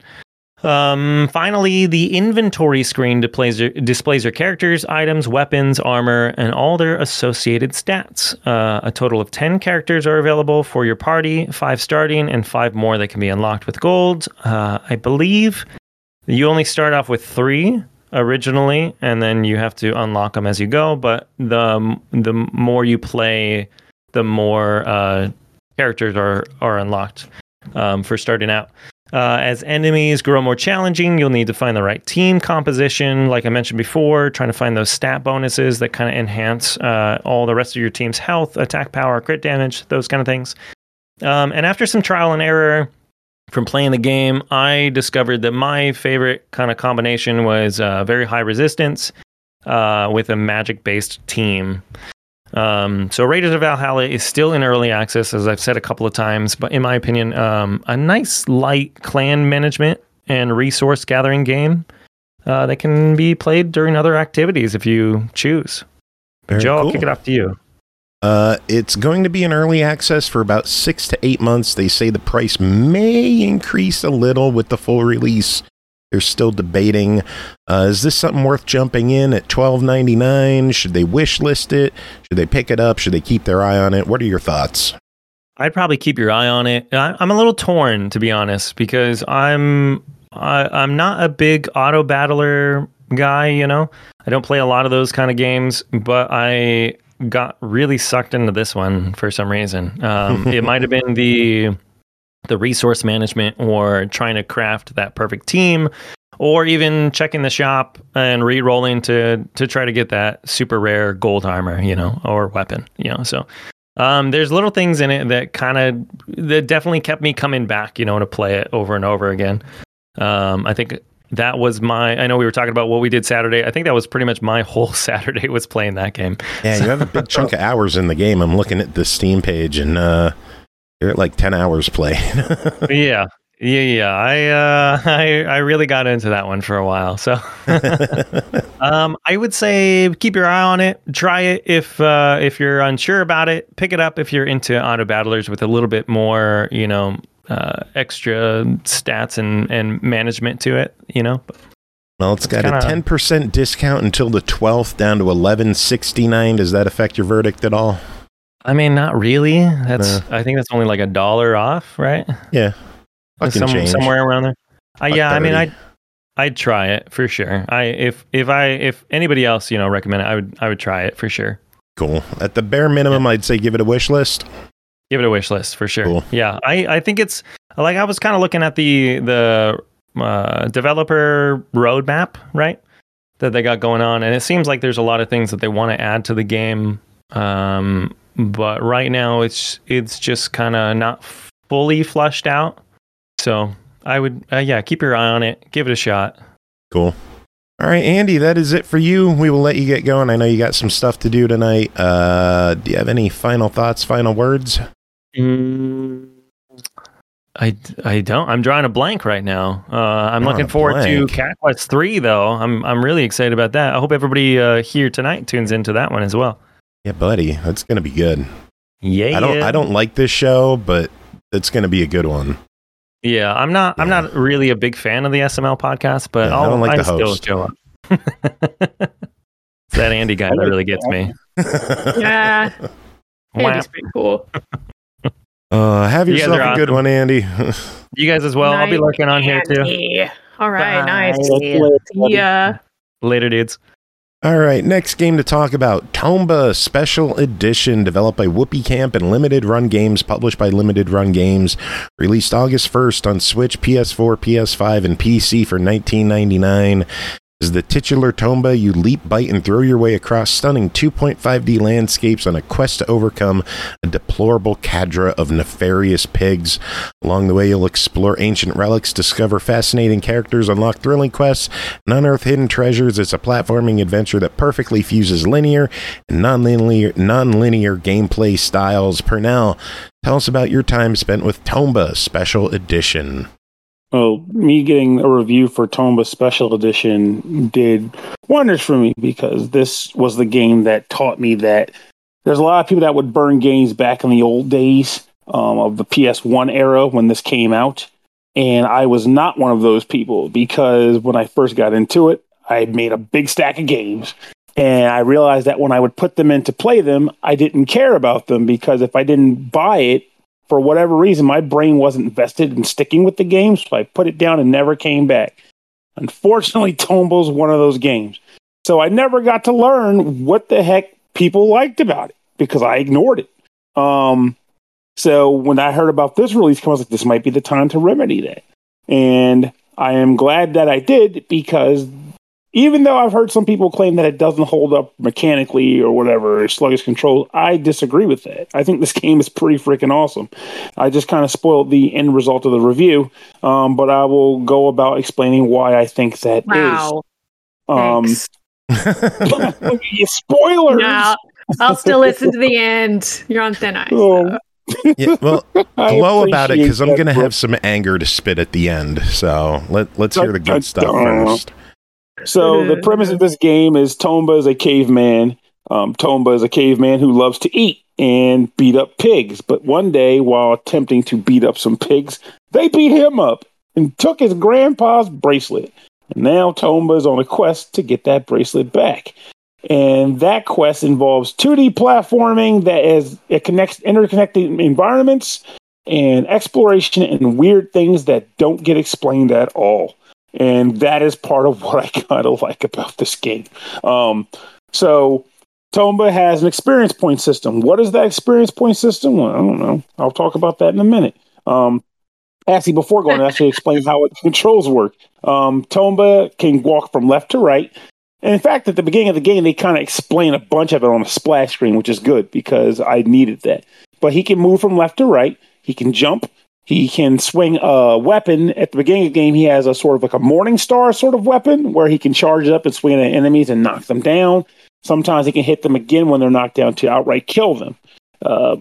Um, finally, the inventory screen displays your, displays your characters, items, weapons, armor, and all their associated stats. Uh, a total of ten characters are available for your party, five starting, and five more that can be unlocked with gold. Uh, I believe you only start off with three originally, and then you have to unlock them as you go. But the the more you play, the more uh, characters are, are unlocked um, for starting out. Uh, as enemies grow more challenging, you'll need to find the right team composition. Like I mentioned before, trying to find those stat bonuses that kind of enhance uh, all the rest of your team's health, attack power, crit damage, those kind of things. Um, and after some trial and error from playing the game, I discovered that my favorite kind of combination was uh, very high resistance uh, with a magic-based team. Um, so Raiders of Valhalla is still in early access, as I've said a couple of times, but in my opinion, um, a nice light clan management and resource gathering game uh, that can be played during other activities if you choose. Very Joe, cool. I'll kick it off to you. Uh, it's going to be in early access for about six to eight months. They say the price may increase a little with the full release. They're still debating. Uh, is this something worth jumping in at twelve ninety-nine? Should they wish list it? Should they pick it up? Should they keep their eye on it? What are your thoughts? I'd probably keep your eye on it. I, I'm a little torn, to be honest, because I'm I, I'm not a big auto battler guy, you know. I don't play a lot of those kind of games, but I got really sucked into this one for some reason. Um, it might have been the the resource management or trying to craft that perfect team, or even checking the shop and re-rolling to to try to get that super rare gold armor, you know, or weapon, you know. So um, there's little things in it that kind of that definitely kept me coming back, you know, to play it over and over again. Um, I think that was my, I know we were talking about what we did Saturday. I think that was pretty much my whole Saturday was playing that game. Yeah, you have a big chunk of hours in the game. I'm looking at the Steam page, and uh, you're at like ten hours play. yeah. Yeah, yeah. I, uh, I I really got into that one for a while. So um, I would say keep your eye on it. Try it if uh, if you're unsure about it. Pick it up if you're into auto battlers with a little bit more, you know, uh, extra stats and, and management to it, you know. Well, it's got kinda... a ten percent discount until the twelfth, down to eleven sixty-nine. Does that affect your verdict at all? I mean, not really. That's no. I think that's only like a dollar off, right? Yeah. Some, somewhere around there. Uh, yeah, I mean, I'd I'd try it for sure. I if if I if anybody else, you know, recommend it, I would I would try it for sure. Cool. At the bare minimum, yeah. I'd say give it a wish list. Give it a wish list for sure. Cool. Yeah, I, I think it's like I was kind of looking at the the uh, developer roadmap, right, that they got going on, and it seems like there's a lot of things that they want to add to the game. Um, but right now, it's it's just kind of not fully flushed out. So I would, uh, yeah, keep your eye on it. Give it a shot. Cool. All right, Andy, that is it for you. We will let you get going. I know you got some stuff to do tonight. Uh, do you have any final thoughts, final words? Mm, I, I don't. I'm drawing a blank right now. Uh, I'm Drawing looking forward blank. to Cat Quest three, though. I'm I'm really excited about that. I hope everybody uh, here tonight tunes into that one as well. Yeah, buddy, that's gonna be good. Yeah. I don't I don't like this show, but it's gonna be a good one. Yeah, I'm not. Yeah. I'm not really a big fan of the S M L podcast, but yeah, I'll, I don't like I the still host. show up. It's that Andy guy that really gets me. Yeah, Andy's pretty cool. Uh, have You yourself a guys are good awesome. one, Andy. You guys as well. I'll be Night, lurking on here too. Andy. All right, Bye. nice. Later. Yeah. Later, dudes. All right, next game to talk about, Tomba Special Edition, developed by Whoopee Camp and Limited Run Games, published by Limited Run Games, released August first on Switch, P S four, P S five, and P C for nineteen ninety-nine dollars. As the titular Tomba, you leap, bite, and throw your way across stunning two point five D landscapes on a quest to overcome a deplorable cadre of nefarious pigs. Along the way, you'll explore ancient relics, discover fascinating characters, unlock thrilling quests, and unearth hidden treasures. It's a platforming adventure that perfectly fuses linear and non-linear, non-linear gameplay styles. Pernell, tell us about your time spent with Tomba Special Edition. Well, me getting a review for Tomba Special Edition did wonders for me, because this was the game that taught me that there's a lot of people that would burn games back in the old days um, of the P S one era when this came out. And I was not one of those people, because when I first got into it, I had made a big stack of games. And I realized that when I would put them in to play them, I didn't care about them, because if I didn't buy it, for whatever reason, my brain wasn't invested in sticking with the game, so I put it down and never came back. Unfortunately, Tomba's one of those games. So I never got to learn what the heck people liked about it, because I ignored it. Um, so when I heard about this release, I was like, this might be the time to remedy that. And I am glad that I did, because even though I've heard some people claim that it doesn't hold up mechanically or whatever, or sluggish control, I disagree with that. I think this game is pretty freaking awesome. I just kind of spoiled the end result of the review, um, but I will go about explaining why I think that Wow. is. Um, Thanks. spoilers! No, I'll still listen to the end. You're on thin ice. Oh. So. Yeah, well, I glow about it, because I'm appreciate going to that, have some anger to spit at the end. So let, let's hear the good stuff first. So the premise of this game is Tomba is a caveman. Um, Tomba is a caveman who loves to eat and beat up pigs. But one day, while attempting to beat up some pigs, they beat him up and took his grandpa's bracelet. And now Tomba is on a quest to get that bracelet back. And that quest involves two D platforming that is it connects interconnected environments and exploration and weird things that don't get explained at all. And that is part of what I kind of like about this game. Um, so Tomba has an experience point system. What is that experience point system? Well, I don't know. I'll talk about that in a minute. Um, actually, before going to actually explain how it controls work, um, Tomba can walk from left to right. And in fact, at the beginning of the game, they kind of explain a bunch of it on a splash screen, which is good because I needed that. But he can move from left to right. He can jump. He can swing a weapon. At the beginning of the game, he has a sort of like a Morning Star sort of weapon where he can charge it up and swing at enemies and knock them down. Sometimes he can hit them again when they're knocked down to outright kill them. Uh,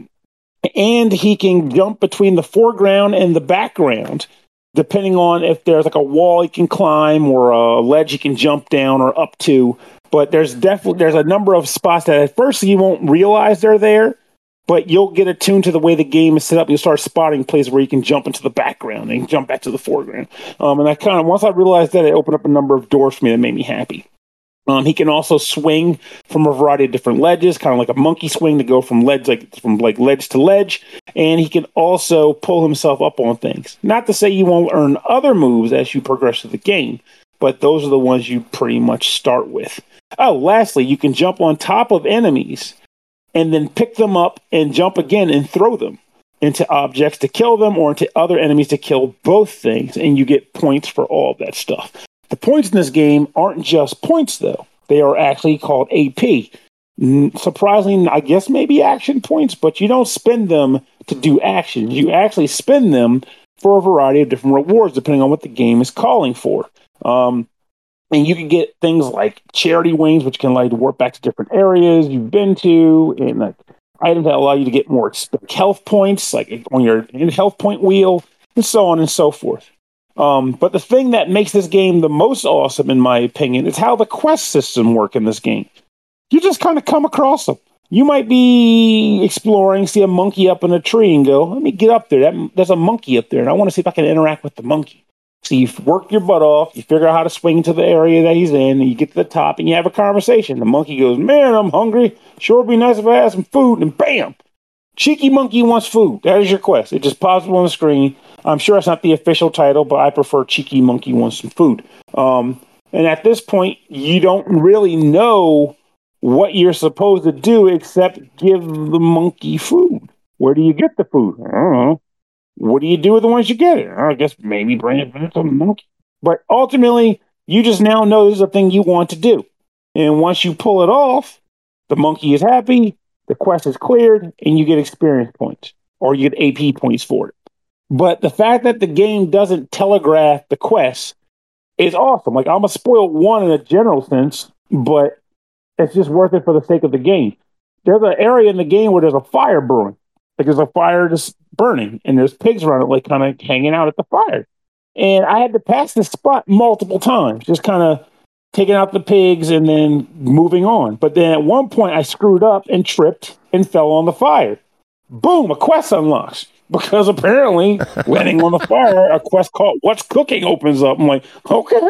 and he can jump between the foreground and the background, depending on if there's like a wall he can climb or a ledge he can jump down or up to. But there's definitely there's a number of spots that at first you won't realize they're there, but you'll get attuned to the way the game is set up. You'll start spotting places where you can jump into the background and jump back to the foreground. Um, and I kind of once I realized that, it opened up a number of doors for me that made me happy. Um, he can also swing from a variety of different ledges, kind of like a monkey swing to go from ledge like from like ledge to ledge. And he can also pull himself up on things. Not to say you won't earn other moves as you progress through the game, but those are the ones you pretty much start with. Oh, lastly, you can jump on top of enemies and then pick them up and jump again and throw them into objects to kill them or into other enemies to kill both things. And you get points for all of that stuff. The points in this game aren't just points, though. They are actually called A P. Surprisingly, I guess maybe action points, but you don't spend them to do action. You actually spend them for a variety of different rewards, depending on what the game is calling for. Um, and you can get things like charity wings, which can allow you to warp back to different areas you've been to, and like items that allow you to get more health points, like on your health point wheel, and so on and so forth. Um, but the thing that makes this game the most awesome, in my opinion, is how the quest system work in this game. You just kind of come across them. You might be exploring, see a monkey up in a tree, and go, let me get up there. That, there's a monkey up there, and I want to see if I can interact with the monkey. So you work your butt off, you figure out how to swing to the area that he's in, and you get to the top, and you have a conversation. The monkey goes, man, I'm hungry. Sure would be nice if I had some food, and bam! Cheeky Monkey wants food. That is your quest. It just pops up on the screen. I'm sure it's not the official title, but I prefer Cheeky Monkey Wants Some Food. Um, and at this point, you don't really know what you're supposed to do except give the monkey food. Where do you get the food? I don't know. What do you do with it once you get it? I guess maybe bring it back to the monkey. But ultimately, you just now know this is a thing you want to do. And once you pull it off, the monkey is happy, the quest is cleared, and you get experience points. Or you get A P points for it. But the fact that the game doesn't telegraph the quest is awesome. Like, I'm a spoiled one in a general sense, but it's just worth it for the sake of the game. There's an area in the game where there's a fire brewing. Like, there's a fire just burning, and there's pigs around it, like, kind of hanging out at the fire. And I had to pass this spot multiple times, just kind of taking out the pigs and then moving on. But then at one point, I screwed up and tripped and fell on the fire. Boom, a quest unlocks. Because apparently, landing on the fire, a quest called What's Cooking opens up. I'm like, okay.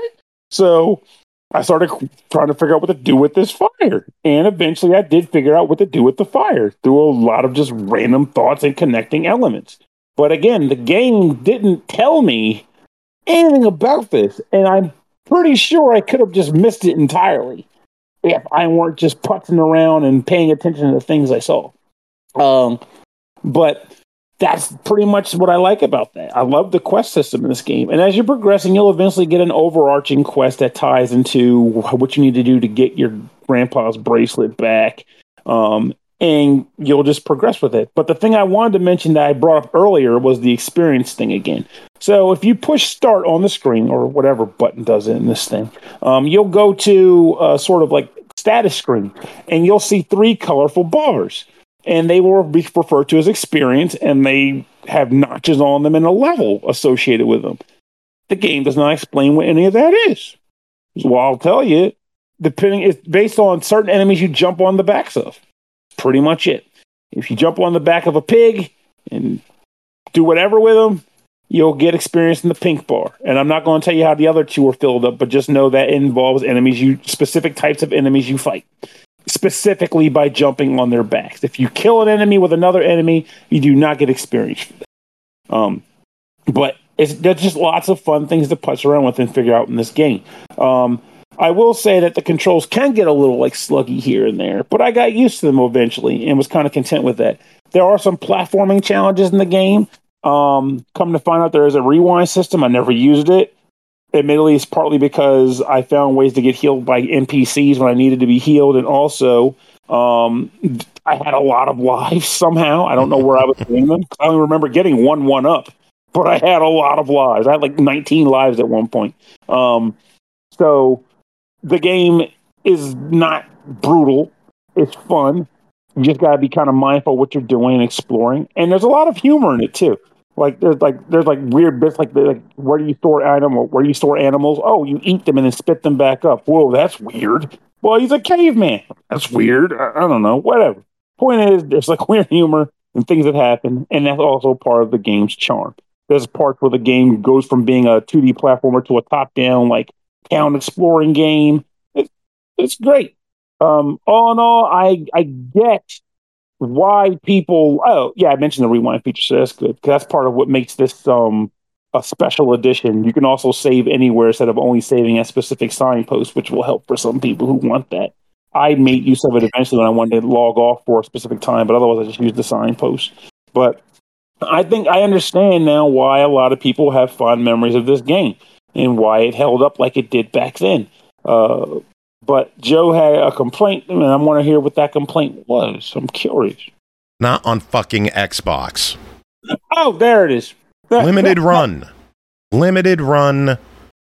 So I started trying to figure out what to do with this fire. And eventually I did figure out what to do with the fire through a lot of just random thoughts and connecting elements. But again, the game didn't tell me anything about this. And I'm pretty sure I could have just missed it entirely if I weren't just putzing around and paying attention to the things I saw. Um, but that's pretty much what I like about that. I love the quest system in this game. And as you're progressing, you'll eventually get an overarching quest that ties into what you need to do to get your grandpa's bracelet back. Um, and you'll just progress with it. But the thing I wanted to mention that I brought up earlier was the experience thing again. So if you push start on the screen, or whatever button does it in this thing, um, you'll go to uh, sort of like status screen, and you'll see three colorful bars. And they will be referred to as experience, and they have notches on them and a level associated with them. The game does not explain what any of that is. Well, I'll tell you, depending, it's based on certain enemies you jump on the backs of. Pretty much it. If you jump on the back of a pig and do whatever with them, you'll get experience in the pink bar. And I'm not going to tell you how the other two are filled up, but just know that involves enemies you specific types of enemies you fight. Specifically by jumping on their backs. If you kill an enemy with another enemy, you do not get experience for that. Um, but it's there's just lots of fun things to putz around with and figure out in this game. Um, I will say that the controls can get a little like sluggy here and there, but I got used to them eventually and was kind of content with that. There are some platforming challenges in the game. Um, come to find out, there is a rewind system. I never used it. Admittedly, it's partly because I found ways to get healed by N P Cs when I needed to be healed, and also um, I had a lot of lives somehow. I don't know where I was getting them. I only remember getting one one up, but I had a lot of lives. I had like nineteen lives at one point. Um, so the game is not brutal. It's fun. You just got to be kind of mindful of what you're doing and exploring. And there's a lot of humor in it too. Like there's like there's like weird bits like like where do you store animal? Where do you store animals? Oh, you eat them and then spit them back up. Whoa, that's weird. Well, he's a caveman. That's weird. I, I don't know. Whatever. Point is, there's like weird humor and things that happen, and that's also part of the game's charm. There's parts where the game goes from being a two D platformer to a top-down like town exploring game. It's it's great. Um, all in all, I I get why people. Oh yeah, I mentioned the rewind feature, so that's good. 'Cause that's part of what makes this um a special edition. You can also save anywhere instead of only saving at specific signposts, which will help for some people who want that. I made use of it eventually when I wanted to log off for a specific time, but otherwise I just used the signpost. But I think I understand now why a lot of people have fond memories of this game and why it held up like it did back then. Uh, but Joe had a complaint, and I want to hear what that complaint was. I'm curious. Not on fucking Xbox. Oh, there it is. Limited run. Limited run.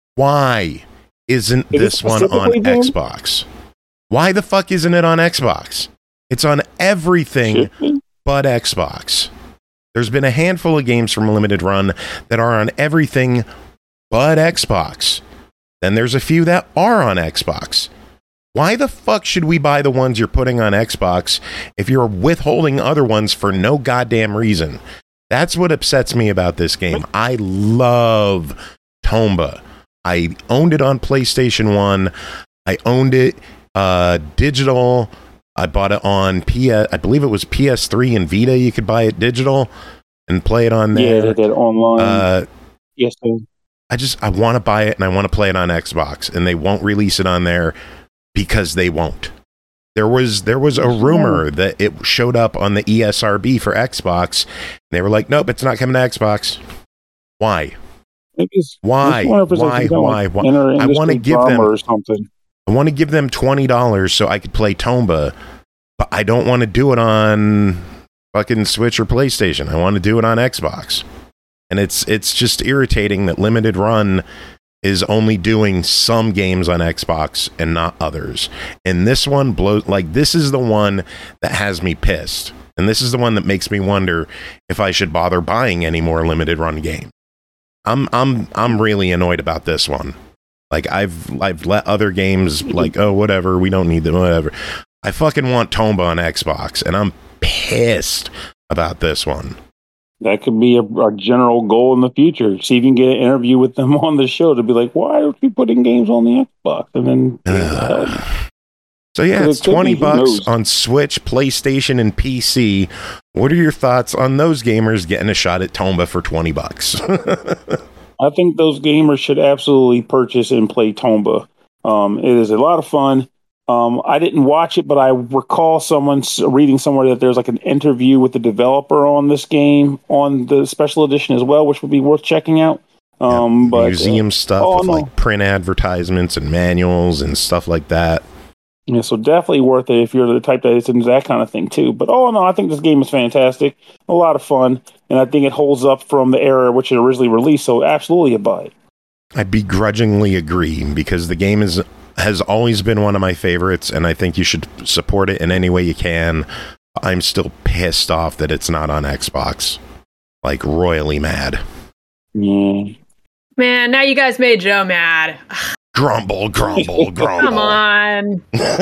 Why isn't Is it this one on specifically them? Xbox? Why the fuck isn't it on Xbox? It's on everything but Xbox. There's been a handful of games from Limited Run that are on everything but Xbox. Then there's a few that are on Xbox. Why the fuck should we buy the ones you're putting on Xbox if you're withholding other ones for no goddamn reason? That's what upsets me about this game. I love Tomba. I owned it on PlayStation one. I owned it uh, digital. I bought it on P S. I believe it was P S three and Vita. You could buy it digital and play it on there. Yeah, they did online. Uh, yes, sir. I just I want to buy it and I want to play it on Xbox, and they won't release it on there because they won't. There was there was a rumor that it showed up on the E S R B for Xbox. And they were like, nope, it's not coming to Xbox. Why? It's, Why? it's Why? Why? Why? I want to give them or something. I want to give them twenty dollars so I could play Tomba, but I don't want to do it on fucking Switch or PlayStation. I want to do it on Xbox. And it's it's just irritating that Limited Run is only doing some games on Xbox and not others. And this one blows, like, this is the one that has me pissed. And this is the one that makes me wonder if I should bother buying any more Limited Run games. I'm I'm I'm really annoyed about this one. Like, I've I've let other games, like, oh, whatever, we don't need them, whatever. I fucking want Tomba on Xbox, and I'm pissed about this one. That could be a, a general goal in the future. See if you can get an interview with them on the show to be like, why aren't we putting games on the Xbox? And then, uh, so yeah, it's twenty be, bucks on Switch, PlayStation, and P C. What are your thoughts on those gamers getting a shot at Tomba for twenty bucks? I think those gamers should absolutely purchase and play Tomba. Um, it is a lot of fun. Um, I didn't watch it, but I recall someone reading somewhere that there's like an interview with the developer on this game on the special edition as well, which would be worth checking out. Um, yeah, but museum uh, stuff oh, with no. like print advertisements and manuals and stuff like that. Yeah, so definitely worth it if you're the type that is into that kind of thing too. But oh no, I think this game is fantastic, a lot of fun, and I think it holds up from the era which it originally released. So absolutely, a buy it. I begrudgingly agree because the game is has always been one of my favorites, and I think you should support it in any way you can. I'm still pissed off that it's not on Xbox. Like, royally mad. Yeah. Man, now you guys made Joe mad. Grumble, grumble, grumble. Come on.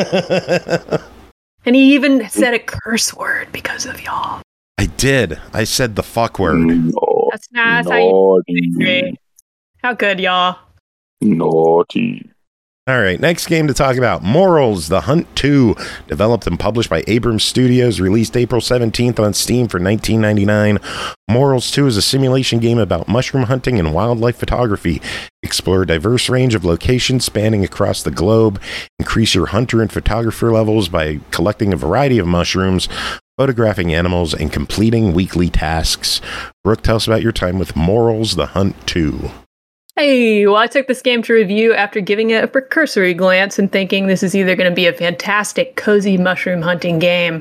And he even said a curse word because of y'all. I did. I said the fuck word. No, That's not that's how you do it. How good, y'all. Naughty. All right, next game to talk about, Morals, The Hunt two, developed and published by Abrams Studios, released April seventeenth on Steam for nineteen ninety-nine dollars. Morals two is a simulation game about mushroom hunting and wildlife photography. Explore a diverse range of locations spanning across the globe. Increase your hunter and photographer levels by collecting a variety of mushrooms, photographing animals, and completing weekly tasks. Brooke, tell us about your time with Morals, The Hunt two. Hey, well, I took this game to review after giving it a precursory glance and thinking this is either going to be a fantastic, cozy mushroom hunting game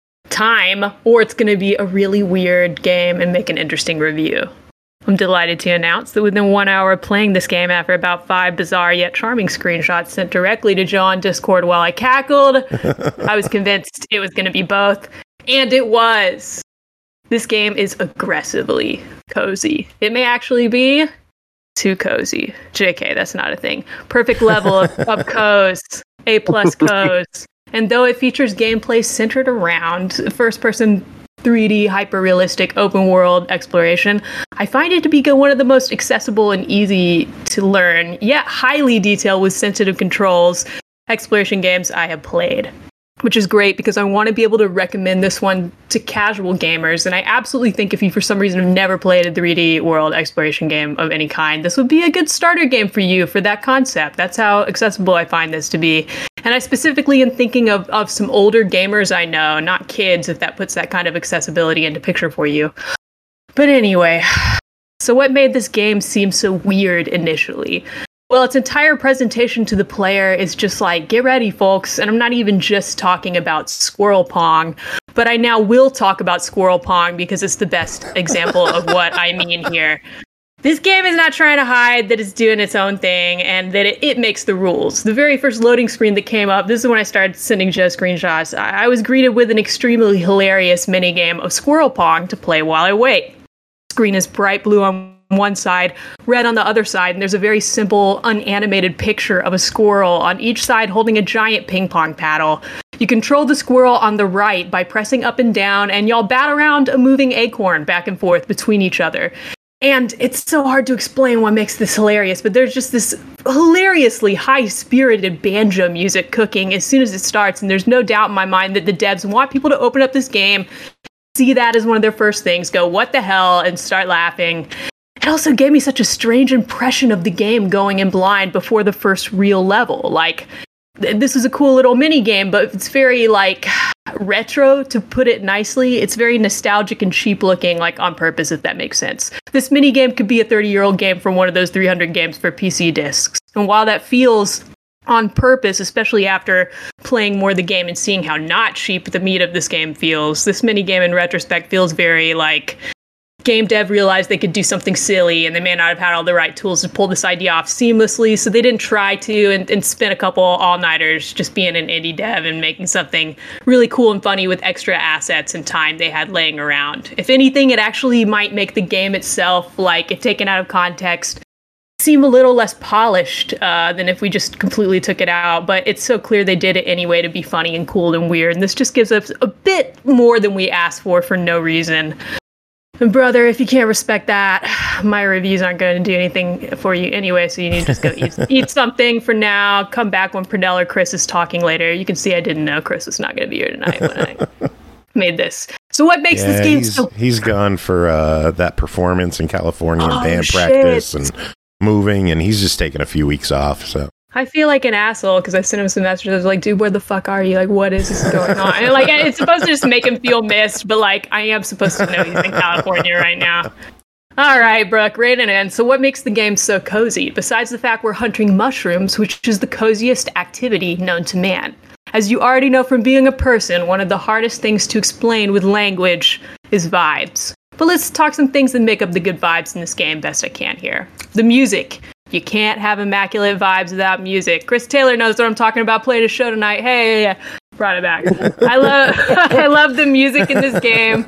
time, or it's going to be a really weird game and make an interesting review. I'm delighted to announce that within one hour of playing this game, after about five bizarre yet charming screenshots sent directly to Joe on Discord while I cackled, I was convinced it was going to be both, and it was. This game is aggressively cozy. It may actually be too cozy. J K, that's not a thing. Perfect level of, of cozy. A plus cozy. And though it features gameplay centered around first-person three D hyper-realistic open world exploration, I find it to be one of the most accessible and easy to learn, yet highly detailed with sensitive controls exploration games I have played. Which is great because I want to be able to recommend this one to casual gamers. And I absolutely think if you, for some reason, have never played a three D world exploration game of any kind, this would be a good starter game for you for that concept. That's how accessible I find this to be. And I specifically am thinking of, of some older gamers I know, not kids, if that puts that kind of accessibility into picture for you. But anyway, so what made this game seem so weird initially? Well, its entire presentation to the player is just like, get ready, folks. And I'm not even just talking about Squirrel Pong, but I now will talk about Squirrel Pong because it's the best example of what I mean here. This game is not trying to hide that it's doing its own thing and that it, it makes the rules. The very first loading screen that came up, this is when I started sending Joe screenshots, I, I was greeted with an extremely hilarious minigame of Squirrel Pong to play while I wait. The screen is bright blue on one side, red on the other side, and there's a very simple, unanimated picture of a squirrel on each side holding a giant ping pong paddle. You control the squirrel on the right by pressing up and down, and y'all bat around a moving acorn back and forth between each other. And it's so hard to explain what makes this hilarious, but there's just this hilariously high-spirited banjo music cooking as soon as it starts, and there's no doubt in my mind that the devs want people to open up this game, see that as one of their first things, go, what the hell, and start laughing. It also gave me such a strange impression of the game going in blind before the first real level. Like, th- this is a cool little mini game, but it's very, like, retro, to put it nicely. It's very nostalgic and cheap looking, like, on purpose, if that makes sense. This mini game could be a thirty-year-old game from one of those three hundred games for P C discs. And while that feels on purpose, especially after playing more of the game and seeing how not cheap the meat of this game feels, this mini game in retrospect feels very, like, game dev realized they could do something silly and they may not have had all the right tools to pull this idea off seamlessly, so they didn't try to and, and spent a couple all-nighters just being an indie dev and making something really cool and funny with extra assets and time they had laying around. If anything, it actually might make the game itself, like, if taken out of context, seem a little less polished uh, than if we just completely took it out, but it's so clear they did it anyway to be funny and cool and weird, and this just gives us a bit more than we asked for for no reason. And brother, if you can't respect that, my reviews aren't going to do anything for you anyway, so you need to just go eat, eat something for now. Come back when Pernell or Chris is talking later. You can see I didn't know Chris was not going to be here tonight when I made this. So what makes yeah, this game he's, so... He's gone for uh, that performance in California and oh, band shit. practice and moving, and he's just taking a few weeks off, so... I feel like an asshole because I sent him some messages. I was like, dude, where the fuck are you? Like, what is this going on? And like, it's supposed to just make him feel missed, but like, I am supposed to know he's in California right now. All right, Brooke, right in in. So what makes the game so cozy? Besides the fact we're hunting mushrooms, which is the coziest activity known to man. As you already know from being a person, one of the hardest things to explain with language is vibes. But let's talk some things that make up the good vibes in this game best I can here. The music. You can't have immaculate vibes without music. Chris Taylor knows what I'm talking about. Played a show tonight. Hey, brought it back. I love, I love the music in this game.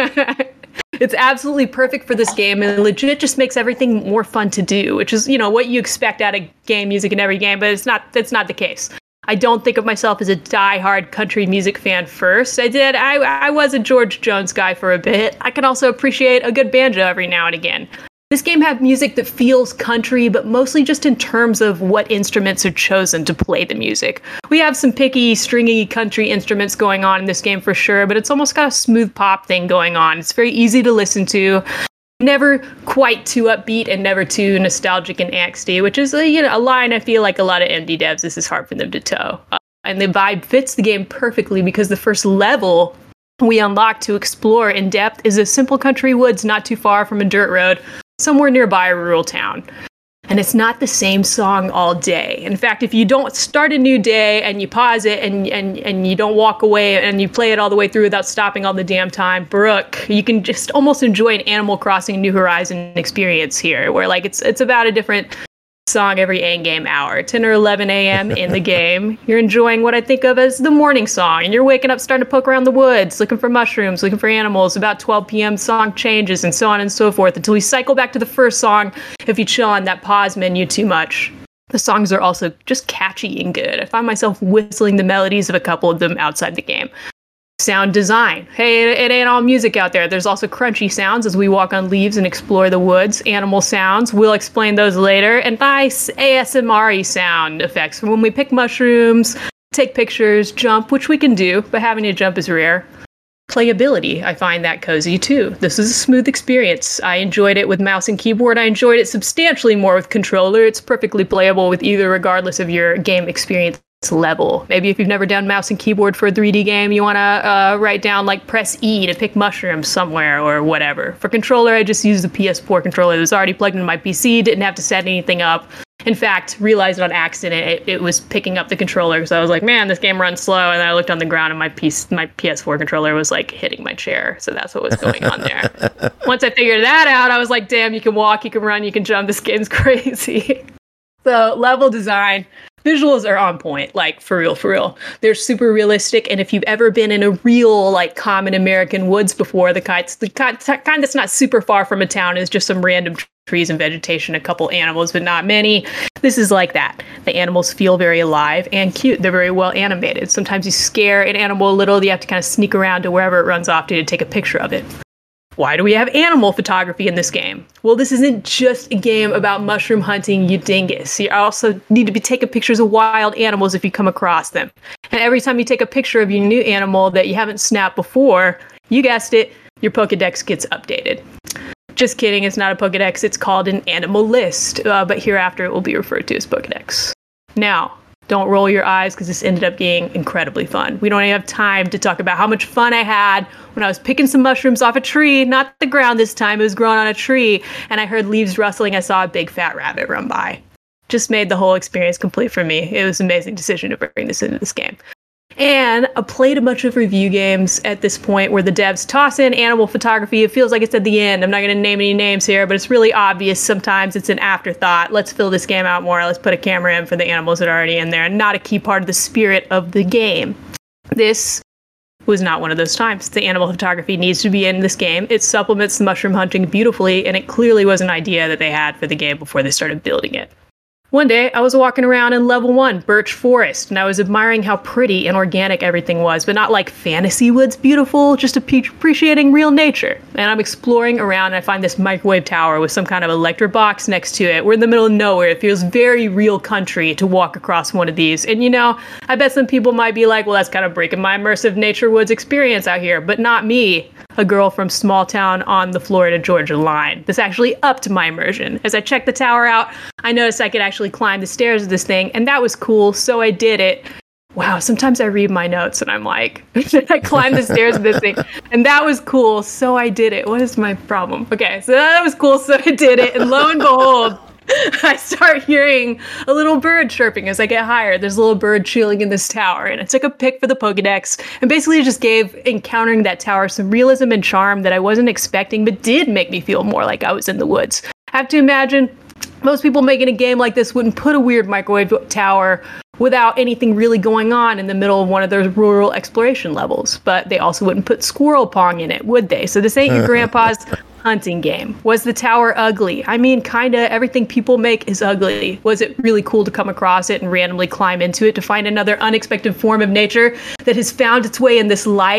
It's absolutely perfect for this game, and legit just makes everything more fun to do, which is, you know, what you expect out of game music in every game, but it's not. That's not the case. I don't think of myself as a die-hard country music fan first. I did. I, I was a George Jones guy for a bit. I can also appreciate a good banjo every now and again. This game had music that feels country, but mostly just in terms of what instruments are chosen to play the music. We have some picky, stringy country instruments going on in this game for sure, but it's almost got a smooth pop thing going on. It's very easy to listen to. Never quite too upbeat and never too nostalgic and angsty, which is a, you know, a line I feel like a lot of indie devs, this is hard for them to toe. Uh, and the vibe fits the game perfectly because the first level we unlock to explore in depth is a simple country woods not too far from a dirt road, somewhere nearby a rural town. And it's not the same song all day. In fact, if you don't start a new day and you pause it and and, and you don't walk away and you play it all the way through without stopping all the damn time, Brooke, you can just almost enjoy an Animal Crossing New Horizon experience here, where like it's it's about a different song every endgame hour. ten or eleven a.m. in the game, you're enjoying what I think of as the morning song, and you're waking up starting to poke around the woods, looking for mushrooms, looking for animals. About twelve p.m. song changes, and so on and so forth, until we cycle back to the first song if you chill on that pause menu too much. The songs are also just catchy and good. I find myself whistling the melodies of a couple of them outside the game. Sound design. Hey, it, it ain't all music out there. There's also crunchy sounds as we walk on leaves and explore the woods. Animal sounds. We'll explain those later. And nice A S M R-y sound effects when we pick mushrooms, take pictures, jump, which we can do, but having to jump is rare. Playability. I find that cozy too. This is a smooth experience. I enjoyed it with mouse and keyboard. I enjoyed it substantially more with controller. It's perfectly playable with either regardless of your game experience level. Maybe if you've never done mouse and keyboard for a three D game, you want to uh, write down like press E to pick mushrooms somewhere or whatever. For controller, I just used the P S four controller that was already plugged into my P C, didn't have to set anything up. In fact, realized on accident it, it was picking up the controller, so I was like, man, this game runs slow, and then I looked on the ground and my, P- my P S four controller was like hitting my chair, so that's what was going on there. Once I figured that out, I was like, damn, you can walk, you can run, you can jump, this game's crazy. So, level design. Visuals are on point, like, for real, for real. They're super realistic, and if you've ever been in a real, like, common American woods before, the kind, the kind that's not super far from a town is just some random trees and vegetation, a couple animals, but not many. This is like that. The animals feel very alive and cute. They're very well animated. Sometimes you scare an animal a little, you have to kind of sneak around to wherever it runs off to, to take a picture of it. Why do we have animal photography in this game? Well, this isn't just a game about mushroom hunting, you dingus. You also need to be taking pictures of wild animals if you come across them. And every time you take a picture of your new animal that you haven't snapped before, you guessed it, your Pokedex gets updated. Just kidding, it's not a Pokedex, it's called an animal list, uh, but hereafter it will be referred to as Pokedex. Now, don't roll your eyes because this ended up being incredibly fun. We don't even have time to talk about how much fun I had when I was picking some mushrooms off a tree, not the ground this time, it was growing on a tree, and I heard leaves rustling, I saw a big fat rabbit run by. Just made the whole experience complete for me. It was an amazing decision to bring this into this game. And I played a bunch of review games at this point where the devs toss in animal photography. It feels like it's at the end. I'm not going to name any names here, but it's really obvious. Sometimes it's an afterthought. Let's fill this game out more. Let's put a camera in for the animals that are already in there. Not a key part of the spirit of the game. This was not one of those times. The animal photography needs to be in this game. It supplements the mushroom hunting beautifully, and it clearly was an idea that they had for the game before they started building it. One day, I was walking around in level one, Birch Forest, and I was admiring how pretty and organic everything was, but not like fantasy woods beautiful, just appreciating real nature. And I'm exploring around, and I find this microwave tower with some kind of electric box next to it. We're in the middle of nowhere. It feels very real country to walk across one of these. And you know, I bet some people might be like, well, that's kind of breaking my immersive nature woods experience out here, but not me. A girl from small town on the Florida-Georgia line. This actually upped my immersion. As I checked the tower out, I noticed I could actually climb the stairs of this thing, and that was cool, so I did it. Wow, sometimes I read my notes and I'm like, I climbed the stairs of this thing, and that was cool, so I did it. What is my problem? Okay, so that was cool, so I did it, and lo and behold, I start hearing a little bird chirping as I get higher. There's a little bird chilling in this tower, and I took a pic for the Pokedex and basically just gave encountering that tower some realism and charm that I wasn't expecting, but did make me feel more like I was in the woods. I have to imagine most people making a game like this wouldn't put a weird microwave tower without anything really going on in the middle of one of those rural exploration levels, but they also wouldn't put Squirrel Pong in it, would they? So this ain't your grandpa's hunting game. Was the tower ugly? I mean, kinda. Everything people make is ugly. Was it really cool to come across it and randomly climb into it to find another unexpected form of nature that has found its way in this life?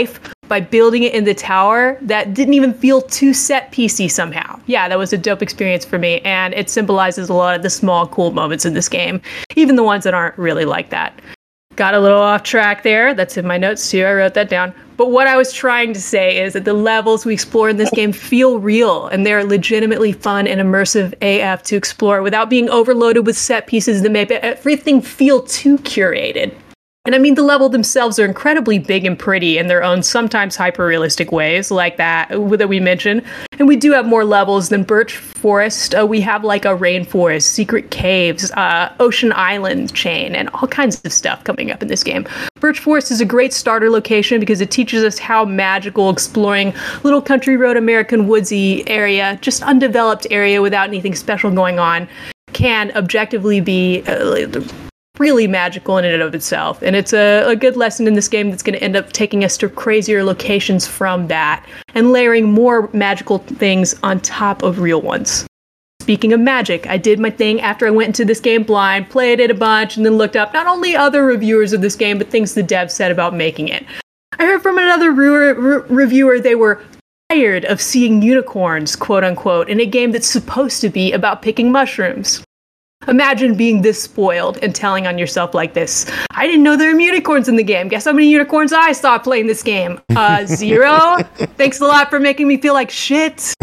by building it in the tower that didn't even feel too set piecey somehow. Yeah, that was a dope experience for me, and it symbolizes a lot of the small, cool moments in this game, even the ones that aren't really like that. Got a little off track there. That's in my notes too. I wrote that down. But what I was trying to say is that the levels we explore in this game feel real, and they're legitimately fun and immersive A F to explore without being overloaded with set pieces that make everything feel too curated. And I mean, the level themselves are incredibly big and pretty in their own, sometimes hyper-realistic ways, like that that we mentioned. And we do have more levels than Birch Forest. Uh, we have like a rainforest, secret caves, uh, ocean island chain, and all kinds of stuff coming up in this game. Birch Forest is a great starter location because it teaches us how magical exploring little country road American woodsy area, just undeveloped area without anything special going on, can objectively be uh, really magical in and of itself. And it's a, a good lesson in this game that's going to end up taking us to crazier locations from that and layering more magical things on top of real ones. Speaking of magic, I did my thing after I went into this game blind, played it a bunch, and then looked up not only other reviewers of this game, but things the devs said about making it. I heard from another re- re- reviewer they were tired of seeing unicorns, quote unquote, in a game that's supposed to be about picking mushrooms. Imagine being this spoiled and telling on yourself like this. I didn't know there were unicorns in the game. Guess how many unicorns I saw playing this game? Uh, zero? Thanks a lot for making me feel like shit.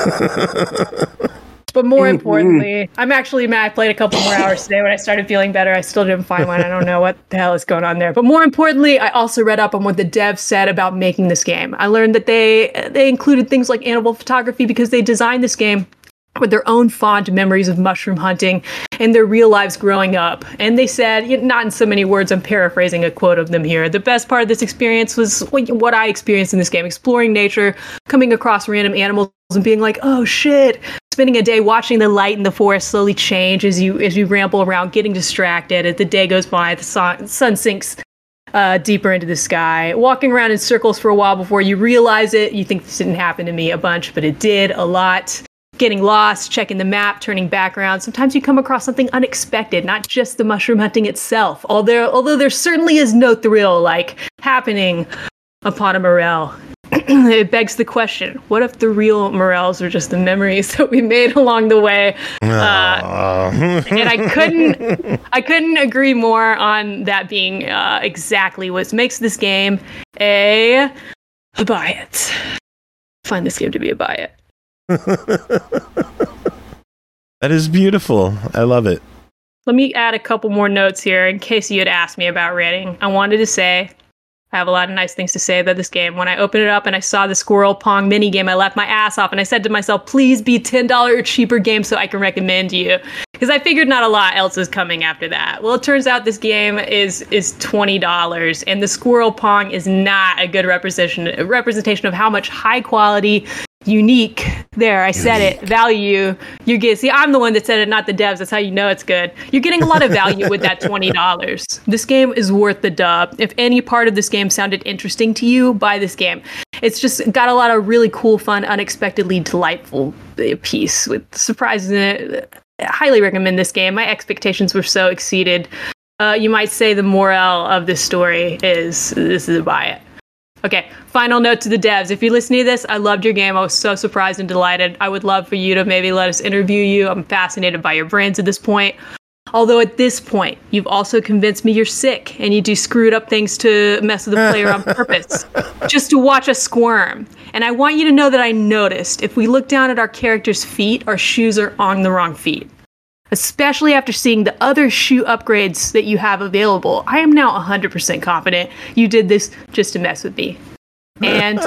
But more importantly, I'm actually mad I played a couple more hours today when I started feeling better. I still didn't find one. I don't know what the hell is going on there. But more importantly, I also read up on what the devs said about making this game. I learned that they they included things like animal photography because they designed this game with their own fond memories of mushroom hunting and their real lives growing up. And they said, not in so many words, I'm paraphrasing a quote of them here, the best part of this experience was what I experienced in this game, exploring nature, coming across random animals and being like, oh shit, spending a day watching the light in the forest slowly change as you as you ramble around, getting distracted as the day goes by, the sun, sun sinks uh, deeper into the sky, walking around in circles for a while before you realize it. You think this didn't happen to me a bunch, but it did a lot. Getting lost, checking the map, turning back around. Sometimes you come across something unexpected, not just the mushroom hunting itself. Although, although there certainly is no thrill like happening upon a morel. It begs the question, what if the real morels are just the memories that we made along the way? Uh, and I couldn't I couldn't agree more on that being uh, exactly what makes this game a, a buy it. I find this game to be a buy it. That is beautiful. I love it. Let me add a couple more notes here in case you had asked me about rating. I wanted to say I have a lot of nice things to say about this game. When I opened it up and I saw the Squirrel Pong minigame, I laughed my ass off and I said to myself, please be ten dollars or cheaper game so I can recommend you. Because I figured not a lot else is coming after that. Well, it turns out this game is is twenty dollars and the Squirrel Pong is not a good representation, representation of how much high quality, unique, there, I said it, value you get. See, I'm the one that said it, not the devs. That's how you know it's good. You're getting a lot of value with that twenty dollars. This game is worth the dub. If any part of this game sounded interesting to you, buy this game. It's just got a lot of really cool, fun, unexpectedly delightful piece with surprises in it. I highly recommend this game. My expectations were so exceeded. Uh, you might say the moral of this story is this is a buy it. Okay, final note to the devs. If you're listening to this, I loved your game. I was so surprised and delighted. I would love for you to maybe let us interview you. I'm fascinated by your brains at this point. Although at this point, you've also convinced me you're sick and you do screwed up things to mess with the player on purpose, just to watch us squirm. And I want you to know that I noticed if we look down at our character's feet, our shoes are on the wrong feet. Especially after seeing the other shoe upgrades that you have available. I am now one hundred percent confident you did this just to mess with me. And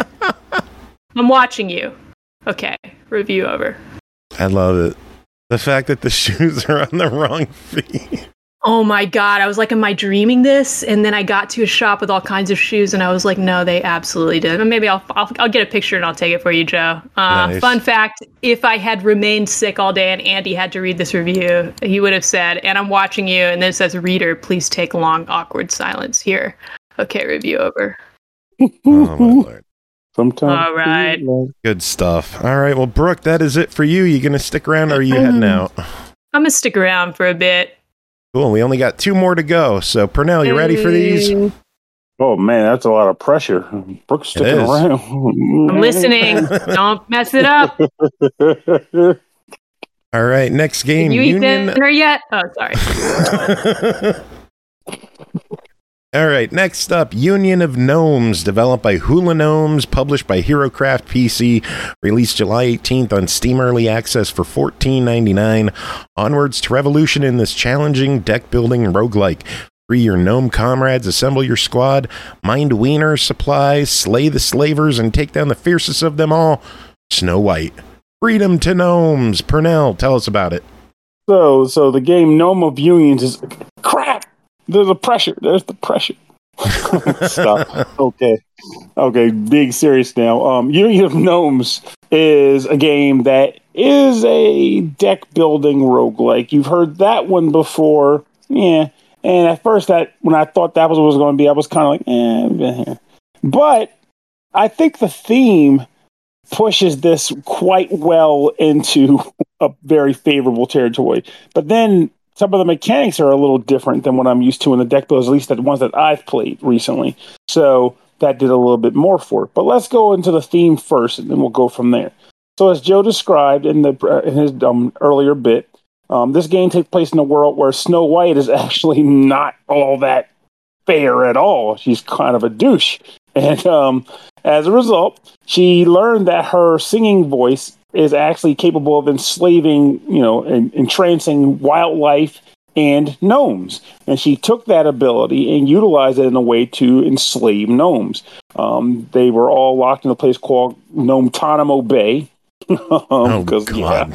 I'm watching you. Okay, review over. I love it. The fact that the shoes are on the wrong feet. Oh my God, I was like, am I dreaming this? And then I got to a shop with all kinds of shoes and I was like, no, they absolutely did. And maybe I'll, I'll I'll get a picture and I'll take it for you, Joe. Uh, nice. Fun fact, if I had remained sick all day and Andy had to read this review, he would have said, and I'm watching you, and then it says, reader, please take long, awkward silence here. Okay, review over. Oh my Lord. Sometimes. All right. Good stuff. All right, well, Brooke, that is it for you. You going to stick around or are you heading out? I'm going to stick around for a bit. Cool. We only got two more to go. So, Pernell, you ready for these? Oh man, that's a lot of pressure. Brooke's sticking is. around. I'm listening. Don't mess it up. All right, next game. Did you eat Union. dinner yet? Oh, sorry. All right, next up, Union of Gnomes, developed by Hula Gnomes, published by HeroCraft P C, released July eighteenth on Steam Early Access for fourteen ninety-nine. Onwards to revolution in this challenging deck-building roguelike. Free your gnome comrades, assemble your squad, mind wiener supplies, slay the slavers, and take down the fiercest of them all, Snow White. Freedom to Gnomes. Purnell, tell us about it. So, so the game Gnome of Unions is crap. There's a pressure. There's the pressure. Stop. Okay. Okay. Being serious now. Um, Union of Gnomes is a game that is a deck building roguelike. You've heard that one before. Yeah. And at first, that when I thought that was what it was going to be, I was kind of like, eh. But I think the theme pushes this quite well into a very favorable territory. But then some of the mechanics are a little different than what I'm used to in the deck builders, at least the ones that I've played recently. So that did a little bit more for it. But let's go into the theme first, and then we'll go from there. So as Joe described in, the, uh, in his um, earlier bit, um, this game takes place in a world where Snow White is actually not all that fair at all. She's kind of a douche. And um, as a result, she learned that her singing voice is actually capable of enslaving, you know, and entrancing wildlife and gnomes. And she took that ability and utilized it in a way to enslave gnomes. Um, they were all locked in a place called Gnometanimo Bay. um, oh, God. Yeah,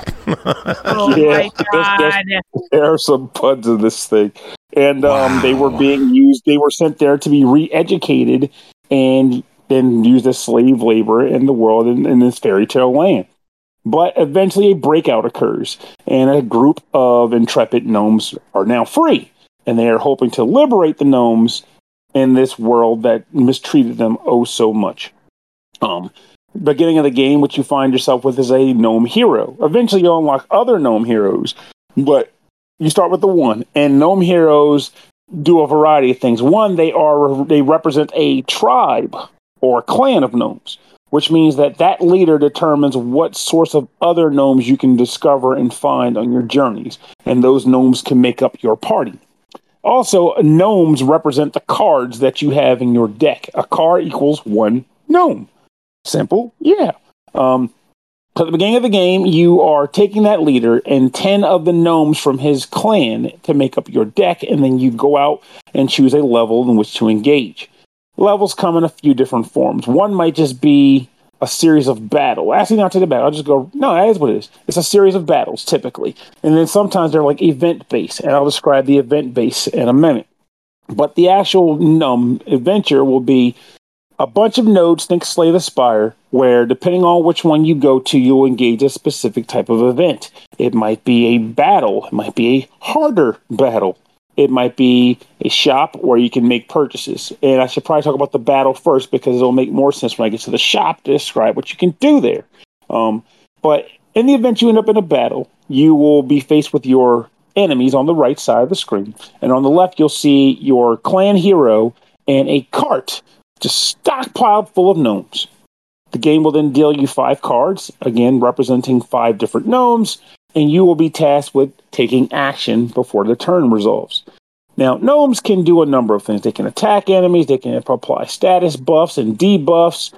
Oh, yeah, my God. there are some puns in this thing. And um, Wow. they were being used, they were sent there to be re-educated and then used as slave labor in the world in, in this fairy tale land. But eventually a breakout occurs, and a group of intrepid gnomes are now free, and they are hoping to liberate the gnomes in this world that mistreated them oh so much. Um, beginning of the game, what you find yourself with is a gnome hero. Eventually you'll unlock other gnome heroes, but you start with the one, and gnome heroes do a variety of things. One, they are they represent a tribe or a clan of gnomes, which means that that leader determines what source of other gnomes you can discover and find on your journeys, and those gnomes can make up your party. Also, gnomes represent the cards that you have in your deck. A card equals one gnome. Simple? Yeah. Um, so at the beginning of the game, you are taking that leader and ten of the gnomes from his clan to make up your deck, and then you go out and choose a level in which to engage. Levels come in a few different forms. One might just be a series of battles. Actually, not to the battle. I'll just go, no, that is what it is. It's a series of battles, typically. And then sometimes they're like event-based, and I'll describe the event base in a minute. But the actual um, adventure will be a bunch of nodes, think Slay the Spire, where depending on which one you go to, you'll engage a specific type of event. It might be a battle. It might be a harder battle. It might be a shop where you can make purchases. And I should probably talk about the battle first because it'll make more sense when I get to the shop to describe what you can do there. Um, but in the event you end up in a battle, you will be faced with your enemies on the right side of the screen. And on the left, you'll see your clan hero and a cart just stockpiled full of gnomes. The game will then deal you five cards, again representing five different gnomes, and you will be tasked with taking action before the turn resolves. Now, gnomes can do a number of things. They can attack enemies, they can apply status buffs and debuffs,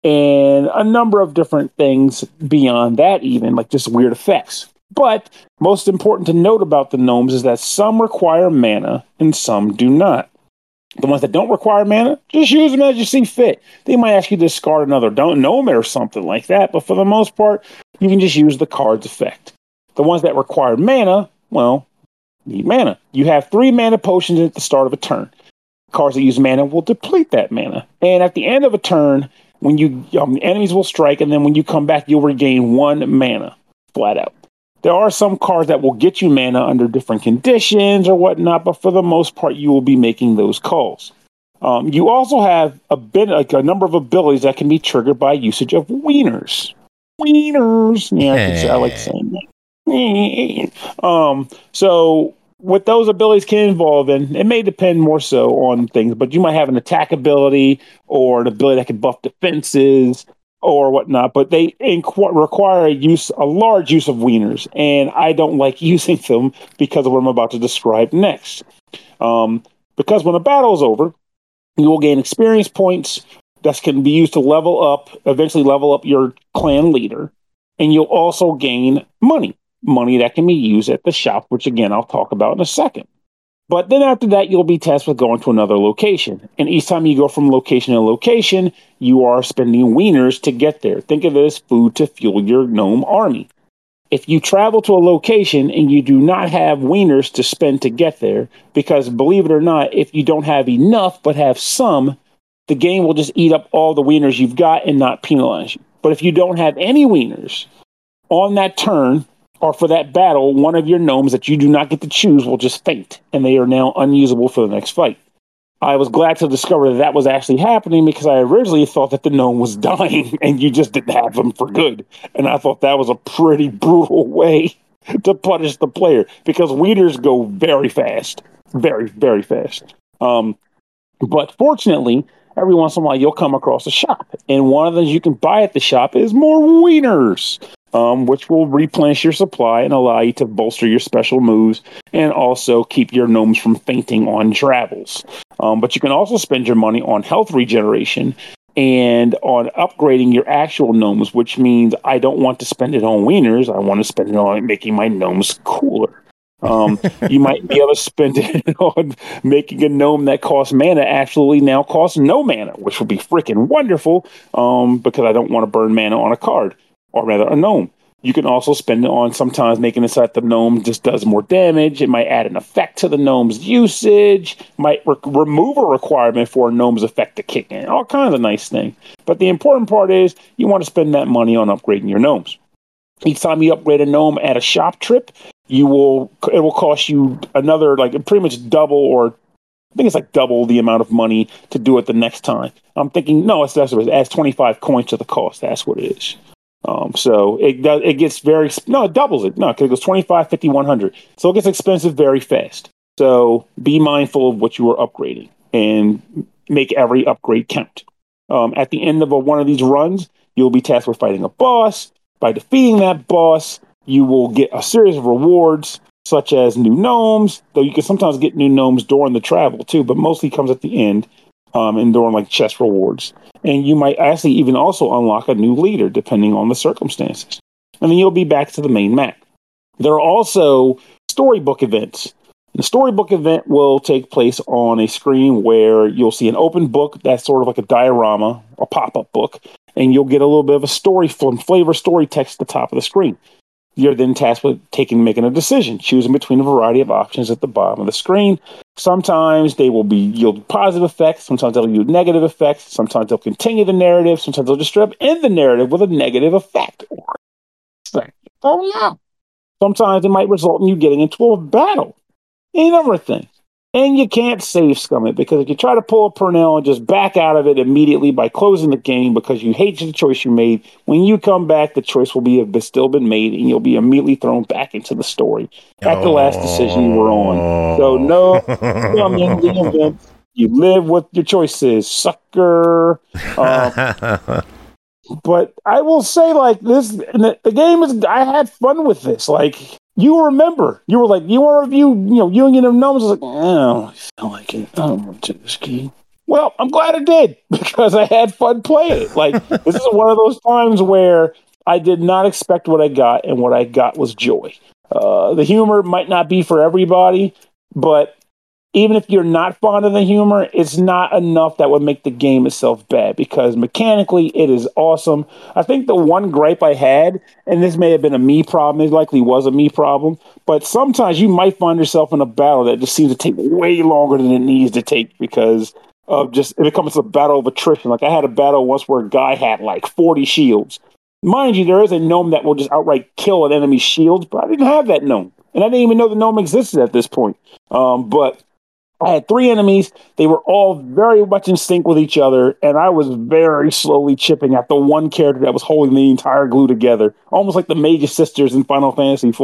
and a number of different things beyond that even, like just weird effects. But most important to note about the gnomes is that some require mana and some do not. The ones that don't require mana, just use them as you see fit. They might ask you to discard another don't gnome or something like that, but for the most part, you can just use the card's effect. The ones that require mana, well, need mana. You have three mana potions at the start of a turn. Cards that use mana will deplete that mana. And at the end of a turn, when you um, enemies will strike, and then when you come back, you'll regain one mana, flat out. There are some cards that will get you mana under different conditions or whatnot, but for the most part, you will be making those calls. Um, you also have a bit, like a number of abilities that can be triggered by usage of wieners. Wieners. Yeah, I, can say, I like saying that. Um, so what those abilities can involve, and it may depend more so on things, but you might have an attack ability or an ability that can buff defenses or whatnot, but they inqu- require a use, a large use of wieners, and I don't like using them because of what I'm about to describe next. Um, because when a battle is over, you will gain experience points that can be used to level up, eventually level up your clan leader, and you'll also gain money. Money that can be used at the shop, which again, I'll talk about in a second. But then after that, you'll be tasked with going to another location. And each time you go from location to location, you are spending wieners to get there. Think of it as food to fuel your gnome army. If you travel to a location and you do not have wieners to spend to get there, because believe it or not, if you don't have enough but have some, the game will just eat up all the wieners you've got and not penalize you. But if you don't have any wieners on that turn, or for that battle, one of your gnomes that you do not get to choose will just faint, and they are now unusable for the next fight. I was glad to discover that that was actually happening because I originally thought that the gnome was dying and you just didn't have them for good. And I thought that was a pretty brutal way to punish the player because wieners go very fast. Very, very fast. Um, but fortunately, every once in a while you'll come across a shop, and one of the things you can buy at the shop is more wieners. Um, which will replenish your supply and allow you to bolster your special moves and also keep your gnomes from fainting on travels. Um, but you can also spend your money on health regeneration and on upgrading your actual gnomes, which means I don't want to spend it on wieners. I want to spend it on making my gnomes cooler. Um, you might be able to spend it on making a gnome that costs mana actually now costs no mana, which would be freaking wonderful um, because I don't want to burn mana on a card. Or rather, a gnome. You can also spend it on sometimes making it so that the gnome just does more damage. It might add an effect to the gnome's usage. Might re- remove a requirement for a gnome's effect to kick in. All kinds of nice things. But the important part is you want to spend that money on upgrading your gnomes. Each time you upgrade a gnome at a shop trip, you will it will cost you another, like pretty much double or I think it's like double the amount of money to do it the next time. I'm thinking, no, it's, that's what it adds twenty-five coins to the cost. That's what it is. Um, so it does, it gets very, no, it doubles it. No, because it goes twenty-five, fifty, one hundred. So it gets expensive very fast. So be mindful of what you are upgrading and make every upgrade count. Um, at the end of a, one of these runs, you'll be tasked with fighting a boss. By defeating that boss, you will get a series of rewards, such as new gnomes, though you can sometimes get new gnomes during the travel too, but mostly comes at the end um, and during like chest rewards. And you might actually even also unlock a new leader, depending on the circumstances. And then you'll be back to the main map. There are also storybook events. The storybook event will take place on a screen where you'll see an open book that's sort of like a diorama, a pop-up book, and you'll get a little bit of a story from flavor story text at the top of the screen. You're then tasked with taking, making a decision, choosing between a variety of options at the bottom of the screen. Sometimes they will be yield positive effects. Sometimes they'll yield negative effects. Sometimes they'll continue the narrative. Sometimes they'll just strip end the narrative with a negative effect. Oh, yeah. Sometimes it might result in you getting into a battle. Any number of things. And you can't save scum it, because if you try to pull a Purnell and just back out of it immediately by closing the game because you hate the choice you made, when you come back, the choice will be have still been made, and you'll be immediately thrown back into the story at the last decision you were on. So no, scum in the event. You live what your choice is, sucker. Uh, but I will say, like, this, the, the game is, I had fun with this. Like, you remember, you were like, you want to review, you know, Union of Gnomes? I was like, oh, I feel like it. I don't want to this game. Well, I'm glad I did, because I had fun playing it. Like, this is one of those times where I did not expect what I got, and what I got was joy. Uh, the humor might not be for everybody, but even if you're not fond of the humor, it's not enough that would make the game itself bad, because mechanically it is awesome. I think the one gripe I had, and this may have been a me problem, it likely was a me problem, but sometimes you might find yourself in a battle that just seems to take way longer than it needs to take, because of just, it becomes a battle of attrition. Like, I had a battle once where a guy had like forty shields. Mind you, there is a gnome that will just outright kill an enemy's shields, but I didn't have that gnome. And I didn't even know the gnome existed at this point. Um, but I had three enemies. They were all very much in sync with each other, and I was very slowly chipping at the one character that was holding the entire glue together, almost like the Mage Sisters in Final Fantasy four.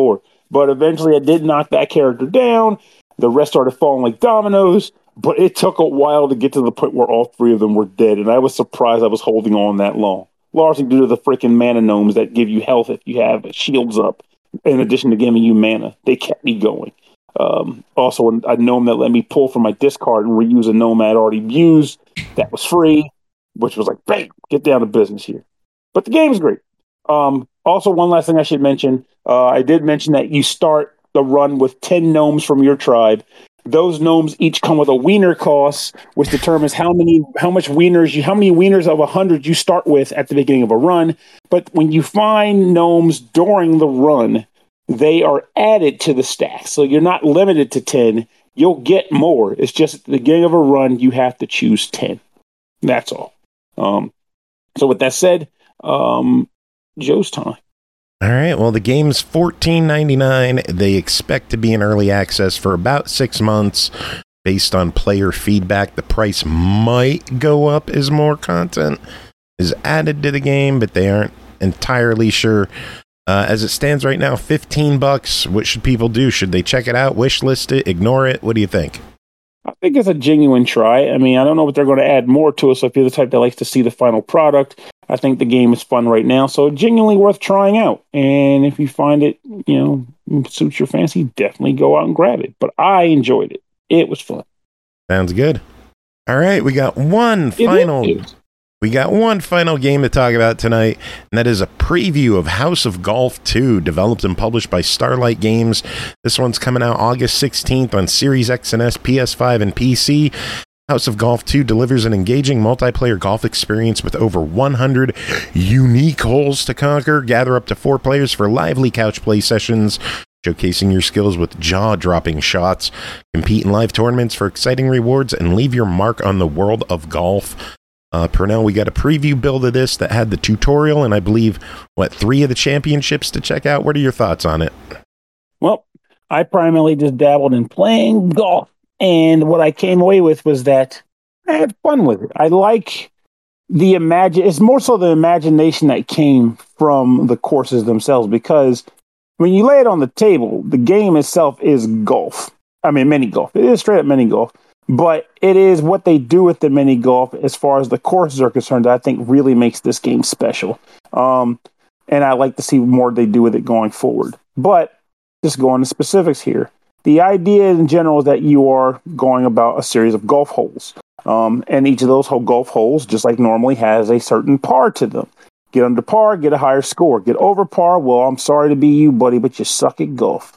But eventually I did knock that character down. The rest started falling like dominoes, but it took a while to get to the point where all three of them were dead, and I was surprised I was holding on that long. Largely due to the freaking mana gnomes that give you health if you have shields up, in addition to giving you mana. They kept me going. Um, also, a gnome that let me pull from my discard and reuse a gnome I had already used. That was free, which was like, bang, get down to business here. But the game's great. Um, also, one last thing I should mention. Uh, I did mention that you start the run with ten gnomes from your tribe. Those gnomes each come with a wiener cost, which determines how many, how much wieners you, how many wieners of a hundred you start with at the beginning of a run. But when you find gnomes during the run, they are added to the stack. So you're not limited to ten. You'll get more. It's just at the beginning of a run, you have to choose ten. That's all. Um, so with that said, um, Joe's time. All right. Well, the game's fourteen ninety-nine. They expect to be in early access for about six months. Based on player feedback, the price might go up as more content is added to the game, but they aren't entirely sure. Uh, as it stands right now, fifteen bucks. What should people do? Should they check it out, wish list it, ignore it? What do you think? I think it's a genuine try. I mean, I don't know what they're going to add more to it. So if you're the type that likes to see the final product, I think the game is fun right now. So genuinely worth trying out. And if you find it, you know, suits your fancy, definitely go out and grab it. But I enjoyed it. It was fun. Sounds good. All right, we got one final. We got one final game to talk about tonight, and that is a preview of House of Golf two, developed and published by Starlight Games. This one's coming out August sixteenth on Series X and S, P S five, and P C. House of Golf two delivers an engaging multiplayer golf experience with over one hundred unique holes to conquer. Gather up to four players for lively couch play sessions, showcasing your skills with jaw-dropping shots. Compete in live tournaments for exciting rewards and leave your mark on the world of golf. Uh, Pernell, we got a preview build of this that had the tutorial and I believe, what, three of the championships to check out? What are your thoughts on it? Well, I primarily just dabbled in playing golf. And what I came away with was that I had fun with it. I like the imagine. It's more so the imagination that came from the courses themselves, because when you lay it on the table, the game itself is golf. I mean, mini golf. It is straight up mini golf. But it is what they do with the mini golf as far as the courses are concerned that I think really makes this game special. Um, and I like to see more they do with it going forward. But just going to specifics here. The idea in general is that you are going about a series of golf holes. Um, and each of those whole golf holes, just like normally, has a certain par to them. Get under par, get a higher score. Get over par, well, I'm sorry to be you, buddy, but you suck at golf.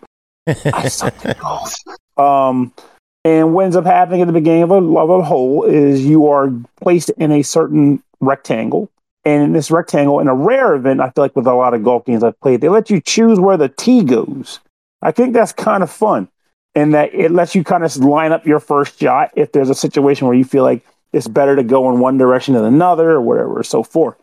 I suck at golf. Um... And what ends up happening at the beginning of a, of a hole is you are placed in a certain rectangle. And in this rectangle, in a rare event, I feel like with a lot of golf games I've played, they let you choose where the tee goes. I think that's kind of fun. And that it lets you kind of line up your first shot if there's a situation where you feel like it's better to go in one direction than another or whatever, or so forth.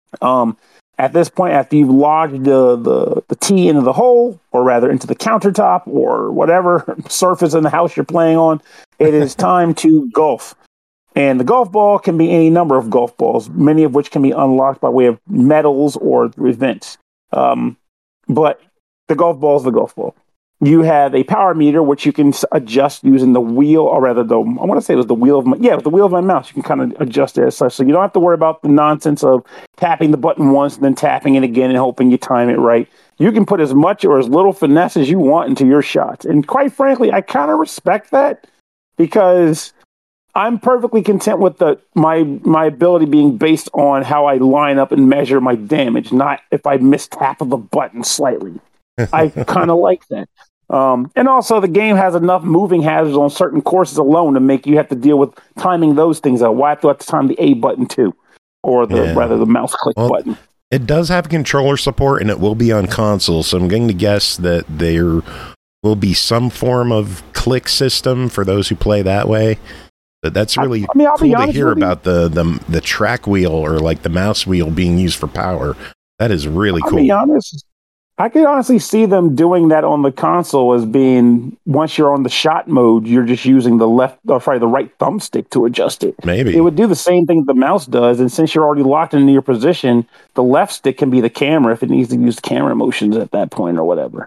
Um, At this point, after you've lodged the, the, the tee into the hole, or rather into the countertop, or whatever surface in the house you're playing on, it is time to golf. And the golf ball can be any number of golf balls, many of which can be unlocked by way of medals or events. Um, but the golf ball is the golf ball. You have a power meter, which you can adjust using the wheel, or rather, the I want to say it was the wheel of my, yeah, with the wheel of my mouse. You can kind of adjust it as such. So you don't have to worry about the nonsense of tapping the button once and then tapping it again and hoping you time it right. You can put as much or as little finesse as you want into your shots. And quite frankly, I kind of respect that, because I'm perfectly content with the my my ability being based on how I line up and measure my damage, not if I miss tap of the button slightly. I kind of like that. Um, and also, the game has enough moving hazards on certain courses alone to make you have to deal with timing those things out. Why have to have to time the A button too, or the yeah. rather the mouse click well, button? It does have controller support, and it will be on console. So I'm going to guess that there will be some form of click system for those who play that way. But that's really I, I mean, cool to hear about the, the the track wheel, or like the mouse wheel, being used for power. That is really cool. I'll be honest. I could honestly see them doing that on the console as being, once you're on the shot mode, you're just using the left, or sorry, the right thumbstick to adjust it. Maybe. It would do the same thing the mouse does, and since you're already locked into your position, the left stick can be the camera if it needs to use camera motions at that point or whatever.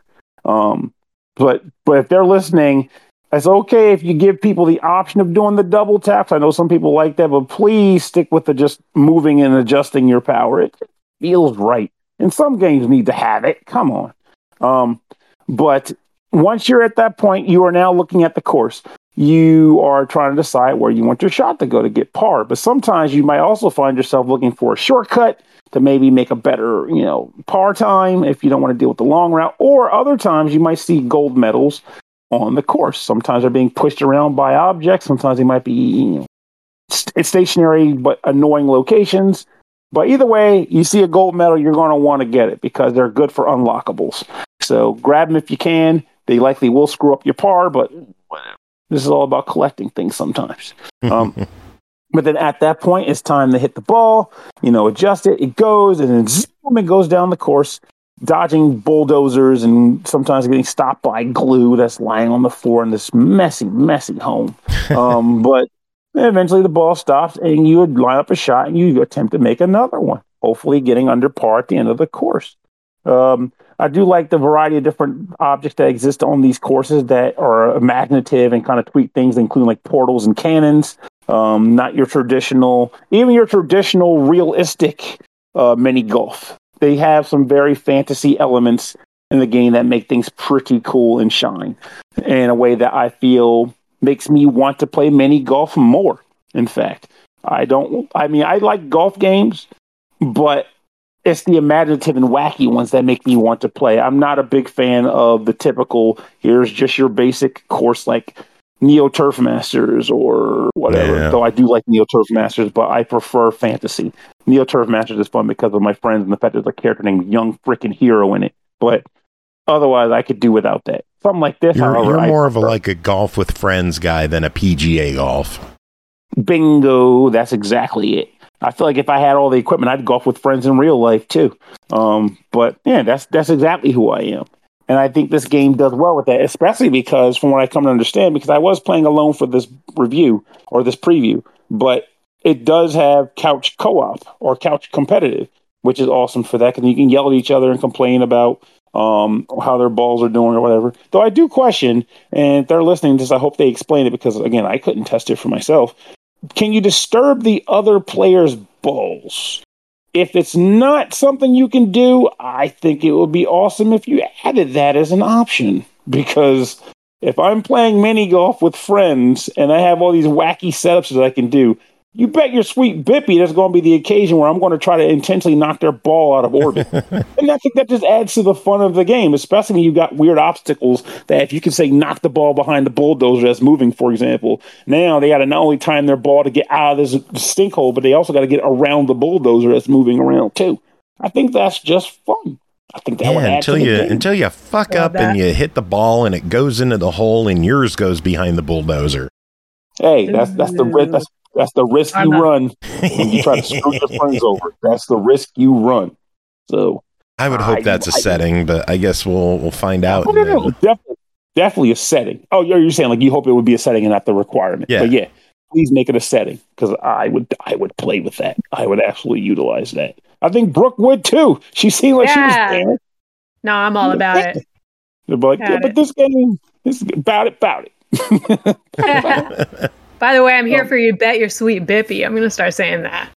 Um, but but if they're listening, it's okay if you give people the option of doing the double taps. I know some people like that, but please stick with the just moving and adjusting your power. It feels right. And some games need to have it. Come on. Um, but once you're at that point, you are now looking at the course. You are trying to decide where you want your shot to go to get par. But sometimes you might also find yourself looking for a shortcut to maybe make a better, you know, par time if you don't want to deal with the long route. Or other times you might see gold medals on the course. Sometimes they're being pushed around by objects. Sometimes they might be, you know, st- stationary but annoying locations. But either way, you see a gold medal, you're going to want to get it because they're good for unlockables. So grab them if you can. They likely will screw up your par, but this is all about collecting things sometimes. Um, but then at that point, it's time to hit the ball, you know, adjust it. It goes, and then zoom, it goes down the course, dodging bulldozers and sometimes getting stopped by glue that's lying on the floor in this messy, messy home. Um, but eventually the ball stops, and you would line up a shot, and you attempt to make another one, hopefully getting under par at the end of the course. Um, I do like the variety of different objects that exist on these courses that are imaginative and kind of tweak things, including like portals and cannons. Um, not your traditional, even your traditional realistic uh, mini golf. They have some very fantasy elements in the game that make things pretty cool and shine in a way that I feel makes me want to play mini golf more. In fact, I don't, I mean, I like golf games, but it's the imaginative and wacky ones that make me want to play. I'm not a big fan of the typical, here's just your basic course like Neo Turf Masters or whatever. Yeah. Though I do like Neo Turf Masters, but I prefer fantasy. Neo Turf Masters is fun because of my friends and the fact there's a character named Young Frickin' Hero in it. But otherwise, I could do without that. Something like this, You're, however, you're more I of a like a golf with friends guy than a P G A golf. Bingo, that's exactly it. I feel like if I had all the equipment, I'd golf with friends in real life too. Um, but yeah, that's that's exactly who I am. And I think this game does well with that, especially because from what I come to understand, because I was playing alone for this review or this preview, but it does have couch co-op or couch competitive, which is awesome for that because you can yell at each other and complain about um, how their balls are doing or whatever. Though I do question, and if they're listening to this, I hope they explain it because, again, I couldn't test it for myself. Can you disturb the other player's balls? If it's not something you can do, I think it would be awesome if you added that as an option. Because if I'm playing mini golf with friends and I have all these wacky setups that I can do, you bet your sweet bippy there's going to be the occasion where I'm going to try to intentionally knock their ball out of orbit. And I think that just adds to the fun of the game, especially when you've got weird obstacles that if you can say knock the ball behind the bulldozer that's moving, for example, now they got to not only time their ball to get out of this stink hole, but they also got to get around the bulldozer that's moving around too. I think that's just fun. I think that Yeah, would add until to the you game. until you fuck Love up that. and you hit the ball and it goes into the hole and yours goes behind the bulldozer. Hey, that's that's the risk. That's that's the risk I'm you a- run when you try to screw your friends over. That's the risk you run. So I would hope I- that's a I- setting, but I guess we'll we'll find out. no, no, no, definitely, definitely a setting. Oh, you're you're saying like you hope it would be a setting and not the requirement. Yeah. But yeah, please make it a setting because I would I would play with that. I would absolutely utilize that. I think Brooke would too. She seemed like Yeah. she was there. No, I'm all about it. They're like, Got yeah, but it. this game is about it, about it. By the way, I'm Oh. here for you. Bet your sweet bippy. I'm going to start saying that.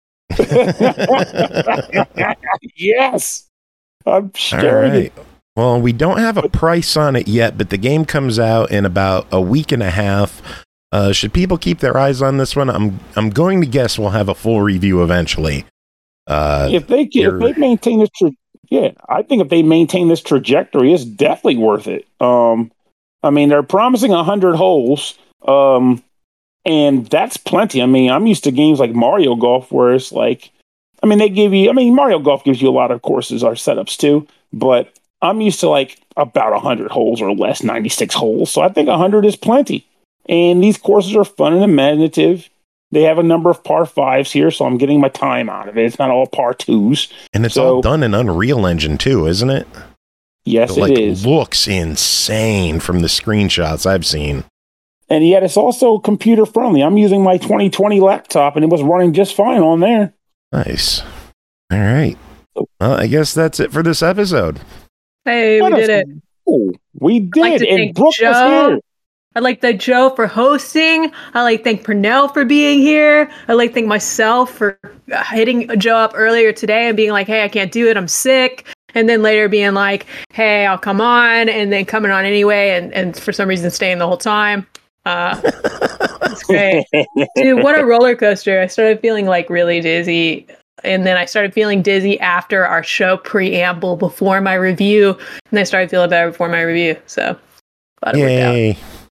Yes, I'm All sure. right. Well, we don't have a price on it yet, but the game comes out in about a week and a half. Uh, should people keep their eyes on this one? I'm I'm going to guess we'll have a full review eventually. Uh, If they can, if you're- they maintain this, tra- yeah, I think if they maintain this trajectory, it's definitely worth it. Um, I mean, they're promising a hundred holes, um, and that's plenty. I mean, I'm used to games like Mario Golf where it's like, I mean, they give you, I mean, Mario Golf gives you a lot of courses or setups too, but I'm used to like about a hundred holes or less, ninety-six holes. So I think a hundred is plenty. And these courses are fun and imaginative. They have a number of par fives here, so I'm getting my time out of it. It's not all par twos. and it's so- all done in Unreal Engine too, isn't it? Yes, It like it is. looks insane from the screenshots I've seen. And yet it's also computer friendly. I'm using my twenty twenty laptop and it was running just fine on there. Nice. All right. Well, I guess that's it for this episode. Hey, What we a- did it. Oh, We did, like to and thank Brooke was Joe. here. I'd like to thank Joe for hosting. I'd like to thank Purnell for being here. I'd like to thank myself for hitting Joe up earlier today and being like, hey, I can't do it. I'm sick. And then later being like, hey, I'll come on. And then coming on anyway. And, and for some reason staying the whole time. Uh, it's great. Dude, what a roller coaster. I started feeling like really dizzy. And then I started feeling dizzy after our show preamble before my review. And I started feeling better before my review. So glad it worked out. Yay.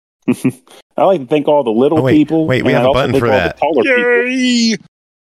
I like to thank all the little Oh, wait, people. wait, we and have I a also button thank for all that. the taller Yay!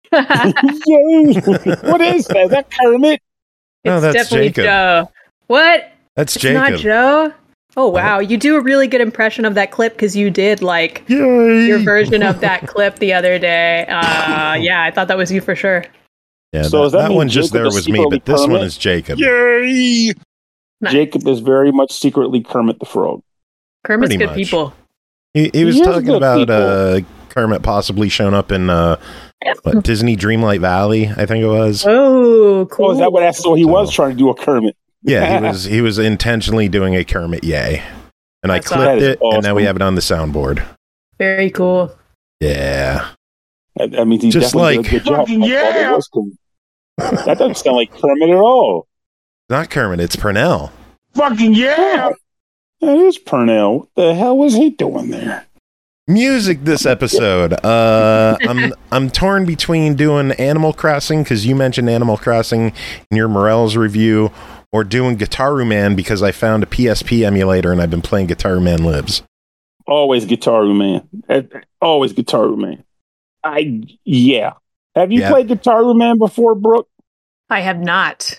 people. Yay! What is that? Is that Kermit? No, It's that's definitely Jacob. Joe. What? That's It's Jacob. not Joe? Oh, wow. You do a really good impression of that clip because you did, like, Yay! your version of that clip the other day. Uh, yeah, I thought that was you for sure. Yeah, So that, does that that mean one just Jacob there is was me, secretly but this one Kermit? is Jacob. Yay! Nice. Jacob is very much secretly Kermit the Frog. Kermit's Pretty good much. people. He, he was He is talking good about people. uh, Kermit possibly showing up in uh, what, Disney Dreamlight Valley, I think it was. Oh, cool. Oh, is that what that's what he So- was trying to do a Kermit? Yeah, he was he was intentionally doing a Kermit yay. And I That's clipped awesome. it, and now we Awesome. have it on the soundboard. Very cool. Yeah. I, I mean, he Just definitely like- did a good job. Fucking I thought it yeah! was Kermit. That doesn't sound like Kermit at all. Not Kermit, it's Purnell. Fucking yeah! That is Purnell. What the hell was he doing there? Music this episode. Uh, I'm I'm torn between doing Animal Crossing because you mentioned Animal Crossing in your Morels review, or doing Guitaru Man because I found a P S P emulator and I've been playing Guitaru Man Lives. Always Guitaru Man. Uh, Always Guitaru Man. I yeah. Have you Yeah. played Guitaru Man before, Brooke? I have not.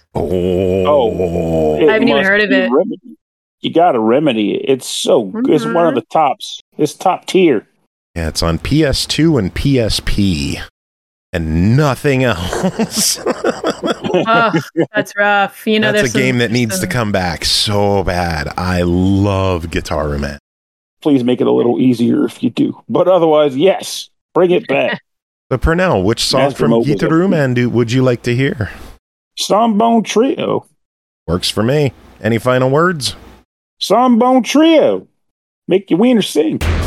Oh, It I haven't even must heard of be it. Remedy. You got to remedy it. It's so good. It's one of Mhm. the tops. It's top tier. yeah, it's on P S two and P S P, and nothing else. Oh, that's rough. You know, That's a there's some- game that needs to some- come back so bad. I love Guitaru Man. Please make it a little easier if you do. But otherwise, yes, bring it back. So Purnell, which song Master from Mode was Guitaru a- Man do would you like to hear? Sambone Trio. Works for me. Any final words? Sambone Trio. Make your wiener sing.